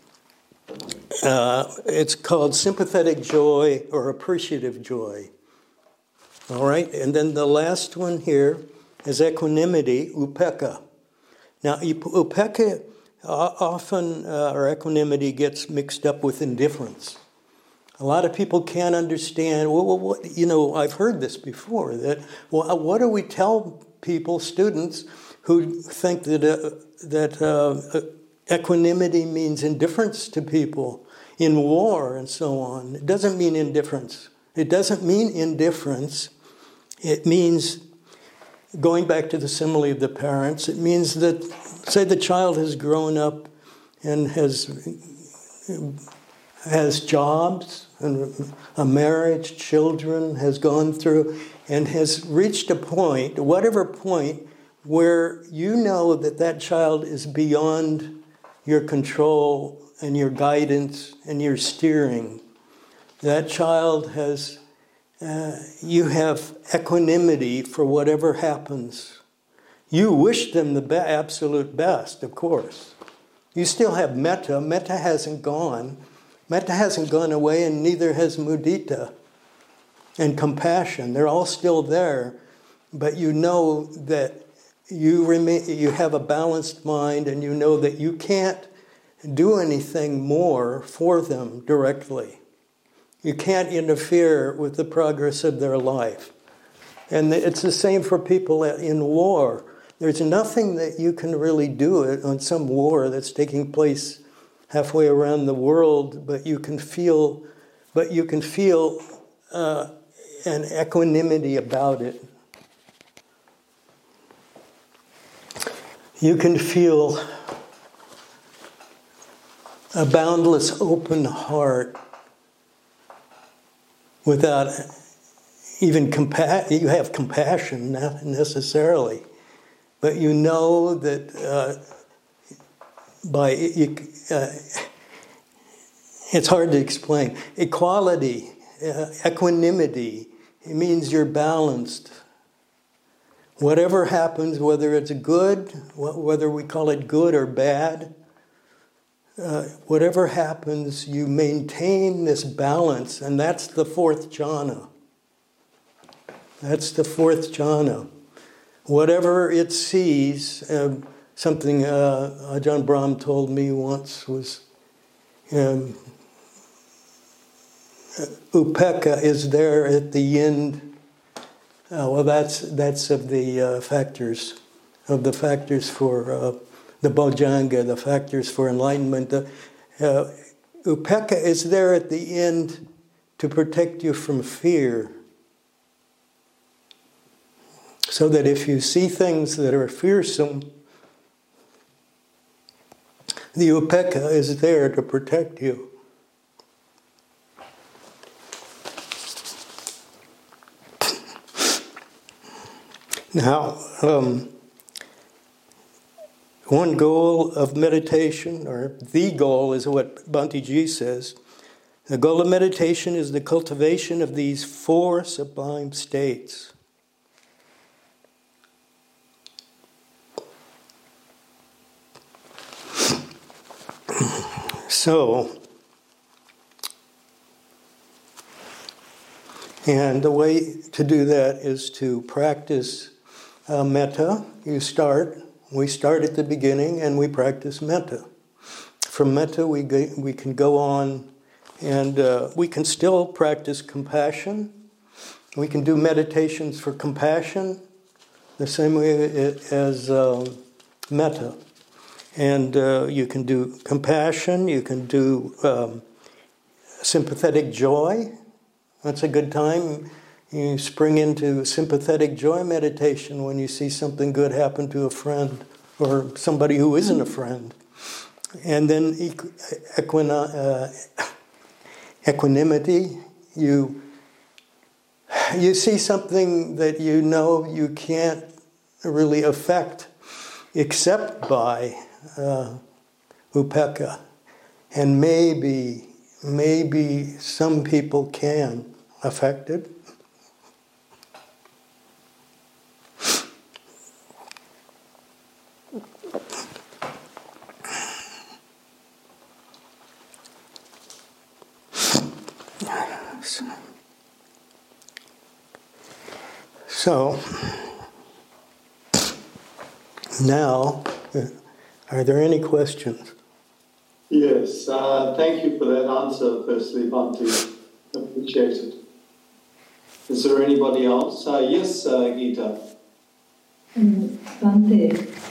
it's called sympathetic joy or appreciative joy. All right, and then the last one here is equanimity, upekkha. Now, upekkha often, or equanimity, gets mixed up with indifference. A lot of people can't understand, I've heard this before, that, what do we tell people, students, who think that equanimity means indifference to people in war and so on? It doesn't mean indifference. It doesn't mean indifference. It means, going back to the simile of the parents, it means that, say the child has grown up and has jobs, and a marriage, children, has gone through, and has reached a point, whatever point, where you know that child is beyond your control and your guidance and your steering. That child has, you have equanimity for whatever happens. You wish them the absolute best, of course. You still have metta. Metta hasn't gone. Metta hasn't gone away, and neither has mudita and compassion. They're all still there, but you know that you have a balanced mind, and you know that you can't do anything more for them directly. You can't interfere with the progress of their life. And it's the same for people in war. There's nothing that you can really do on some war that's taking place halfway around the world, but you can feel an equanimity about it. You can feel a boundless open heart without even you have compassion, not necessarily, but you know that it's hard to explain. Equality, equanimity, it means you're balanced. Whatever happens, whether it's good, whether we call it good or bad, whatever happens, you maintain this balance, and that's the fourth jhana. That's the fourth jhana. Whatever it sees, something Ajahn Brahm told me once was, upekkha is there at the end. That's of the factors for the bojjhanga, the factors for enlightenment. Upekkha is there at the end to protect you from fear. So that if you see things that are fearsome, the upekkha is there to protect you. Now, one goal of meditation, or the goal is what Bhante Ji says, the goal of meditation is the cultivation of these four sublime states. So, and the way to do that is to practice metta. We start at the beginning and we practice metta. From metta we can go on and we can still practice compassion. We can do meditations for compassion the same way as metta. And you can do compassion, you can do sympathetic joy. That's a good time. You spring into sympathetic joy meditation when you see something good happen to a friend or somebody who isn't a friend. And then equanimity. You see something that you know you can't really affect except by upekkha. And maybe some people can affect it. So, now, are there any questions? Yes, thank you for that answer, firstly, Bhante. Appreciate it. Is there anybody else? Yes, Gita. Bhante,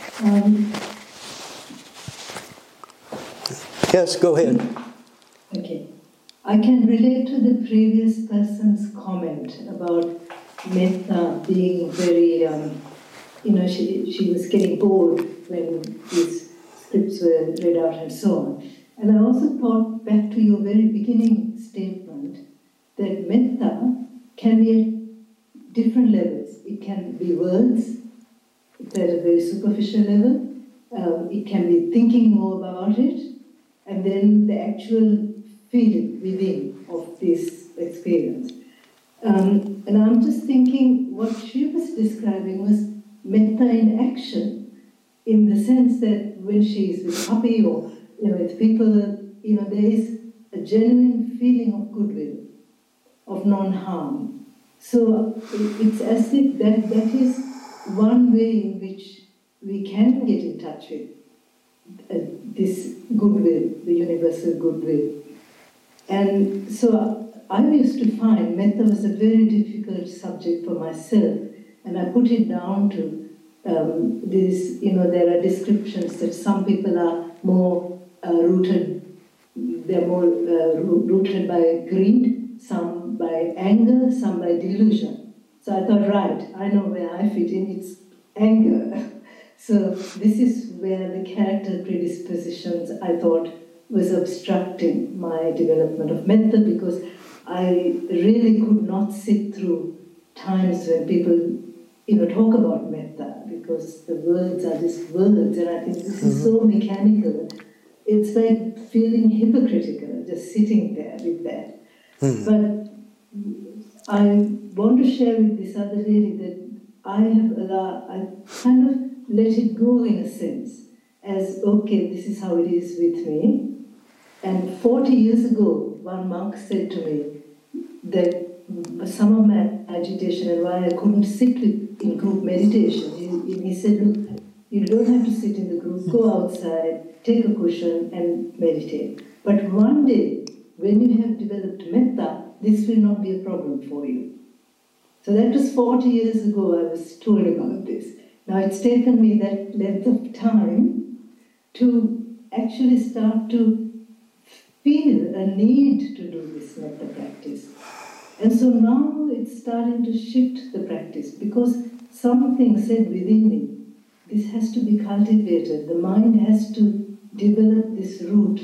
Yes, go ahead. okay. I can relate to the previous person's comment about metta being very, she was getting bored when these scripts were read out and so on. And I also thought back to your very beginning statement that metta can be at different levels. It can be words, it's at a very superficial level. It can be thinking more about it, and then the actual feeling within of this experience. And I'm just thinking what she was describing was metta in action, in the sense that when she is with puppy or with people, there is a genuine feeling of goodwill, of non-harm. So it's as if that is one way in which we can get in touch with this goodwill, the universal goodwill. And so I used to find metta was a very difficult subject for myself, and I put it down to there are descriptions that some people are more rooted by greed, some by anger, some by delusion. So I thought, right, I know where I fit in, it's anger. So this is where the character predispositions, I thought, was obstructing my development of metta, because I really could not sit through times when people talk about metta, because the words are just words, and I think this is so mechanical. It's like feeling hypocritical, just sitting there with that. But I want to share with this other lady that I kind of let it go in a sense, as, okay, this is how it is with me. And 40 years ago, one monk said to me that some of my agitation and why I couldn't sit in group meditation, he said, look, you don't have to sit in the group, go outside, take a cushion and meditate. But one day, when you have developed metta, this will not be a problem for you. So that was 40 years ago I was told about this. Now it's taken me that length of time to actually start to feel a need to do this metta practice. And so now it's starting to shift the practice, because something said within me, this has to be cultivated. The mind has to develop this root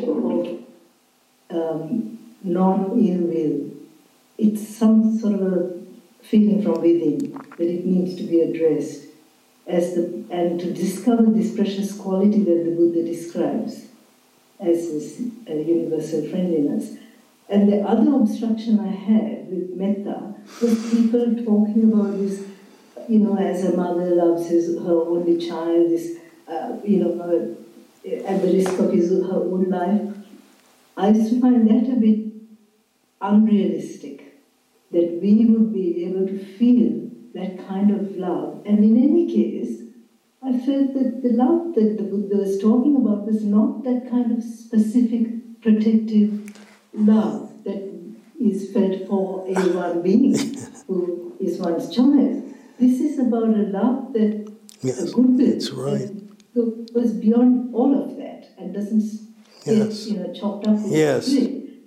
of non-ill will. It's some sort of a feeling from within that it needs to be addressed, and to discover this precious quality that the Buddha describes as this universal friendliness. And the other obstruction I had with metta was people talking about this, as a mother loves her only child, this, at the risk of her own life. I used to find that a bit unrealistic, that we would be able to feel that kind of love. And in any case, I felt that the love that the Buddha was talking about was not that kind of specific protective love that is felt for a one being who is one's child. This is about a love that a goodwill. That's right. That goes beyond all of that and doesn't get chopped up with split.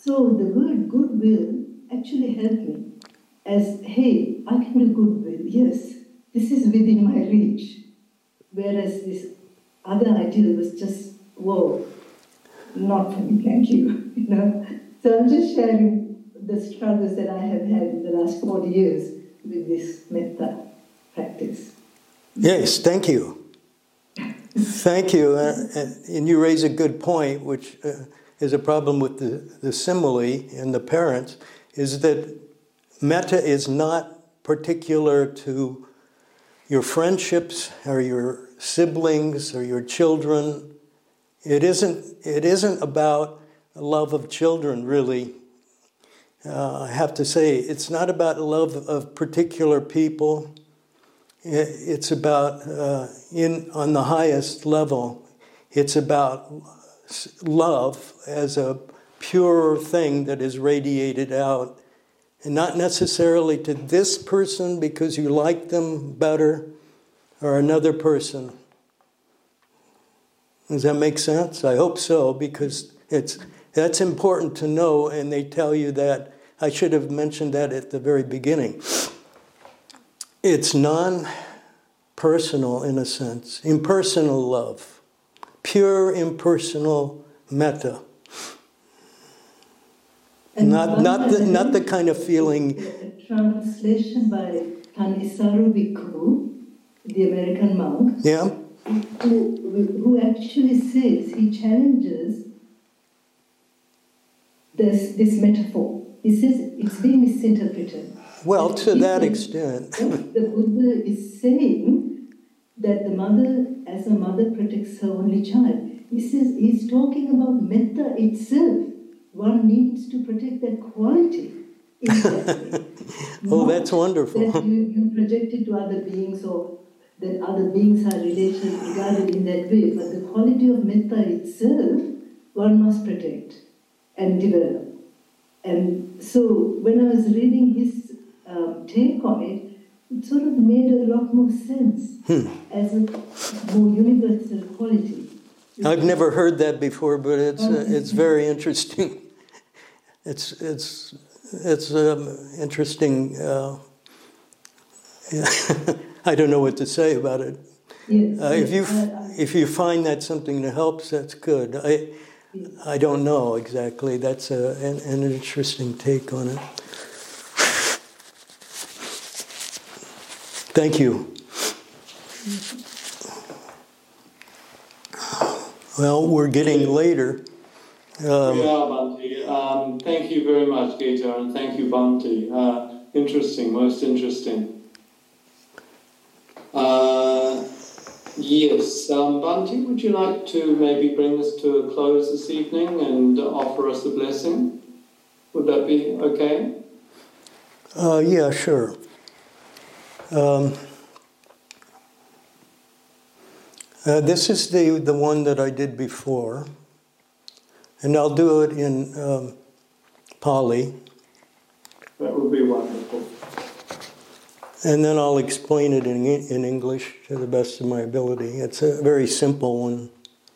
So the word goodwill actually helped me as, hey, I can do goodwill, yes, this is within my reach. Whereas this other ideal was just, whoa, not for me, thank you. So I'm just sharing the struggles that I have had in the last 40 years with this metta practice. Yes, thank you. Thank you. And you raise a good point, which is a problem with the simile in the parents, is that metta is not particular to your friendships or your siblings or your children. It isn't about love of children, really. I have to say, it's not about love of particular people. It's about, on the highest level, it's about love as a pure thing that is radiated out. And not necessarily to this person because you like them better, or another person. Does that make sense? I hope so, because that's important to know, and they tell you that. I should have mentioned that at the very beginning. It's non-personal in a sense, impersonal love, pure impersonal metta. Not the kind of feeling. A translation by Thanissaro Bhikkhu, the American monk, Yeah. who actually says, he challenges this metaphor. He says it's being misinterpreted. Well, to that extent. The Buddha is saying that the mother, as a mother, protects her only child. He says he's talking about metta itself. One needs to protect that quality. Oh, that's wonderful. That you project it to other beings, or that other beings are regarded in that way. But the quality of metta itself, one must protect and develop. And so when I was reading his take on it, it sort of made a lot more sense as a more universal quality. I've never heard that before, but it's very interesting. It's interesting. I don't know what to say about it. Yes, if you find that something that helps, that's good. I don't know exactly. That's an interesting take on it. Thank you. Well, we're getting later. Bhante. Thank you very much, Gita, and thank you, Bhante. Interesting, most interesting. Yes, Bhante, would you like to maybe bring us to a close this evening and offer us a blessing? Would that be okay? Yeah, sure. This is the one that I did before, and I'll do it in Pali. That would be wonderful. And then I'll explain it in English to the best of my ability. It's a very simple one.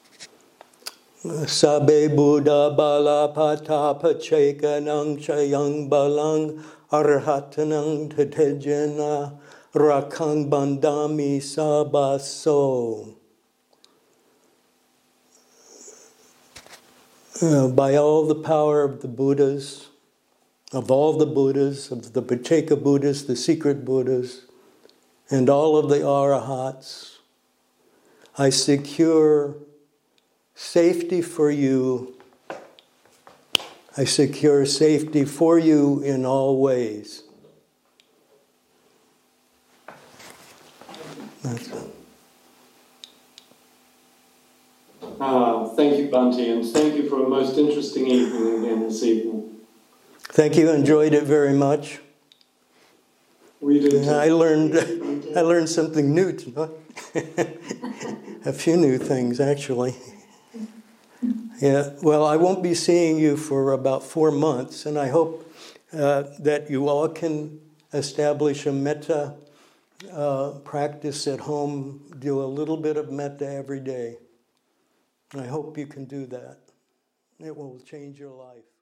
Sabe Buddha bala pata pachekanang chayang balang arhatanang tatejana rakang bandami sabaso. By all the power of the Buddhas, of all the Buddhas, of the Pacceka Buddhas, the secret Buddhas, and all of the Arahats, I secure safety for you. I secure safety for you in all ways. That's it. Thank you, Bhante, and thank you for a most interesting evening again this evening. Thank you. Enjoyed it very much. We did too. I learned something new tonight. A few new things, actually. Yeah. Well, I won't be seeing you for about 4 months, and I hope that you all can establish a metta practice at home. Do a little bit of metta every day. I hope you can do that. It will change your life.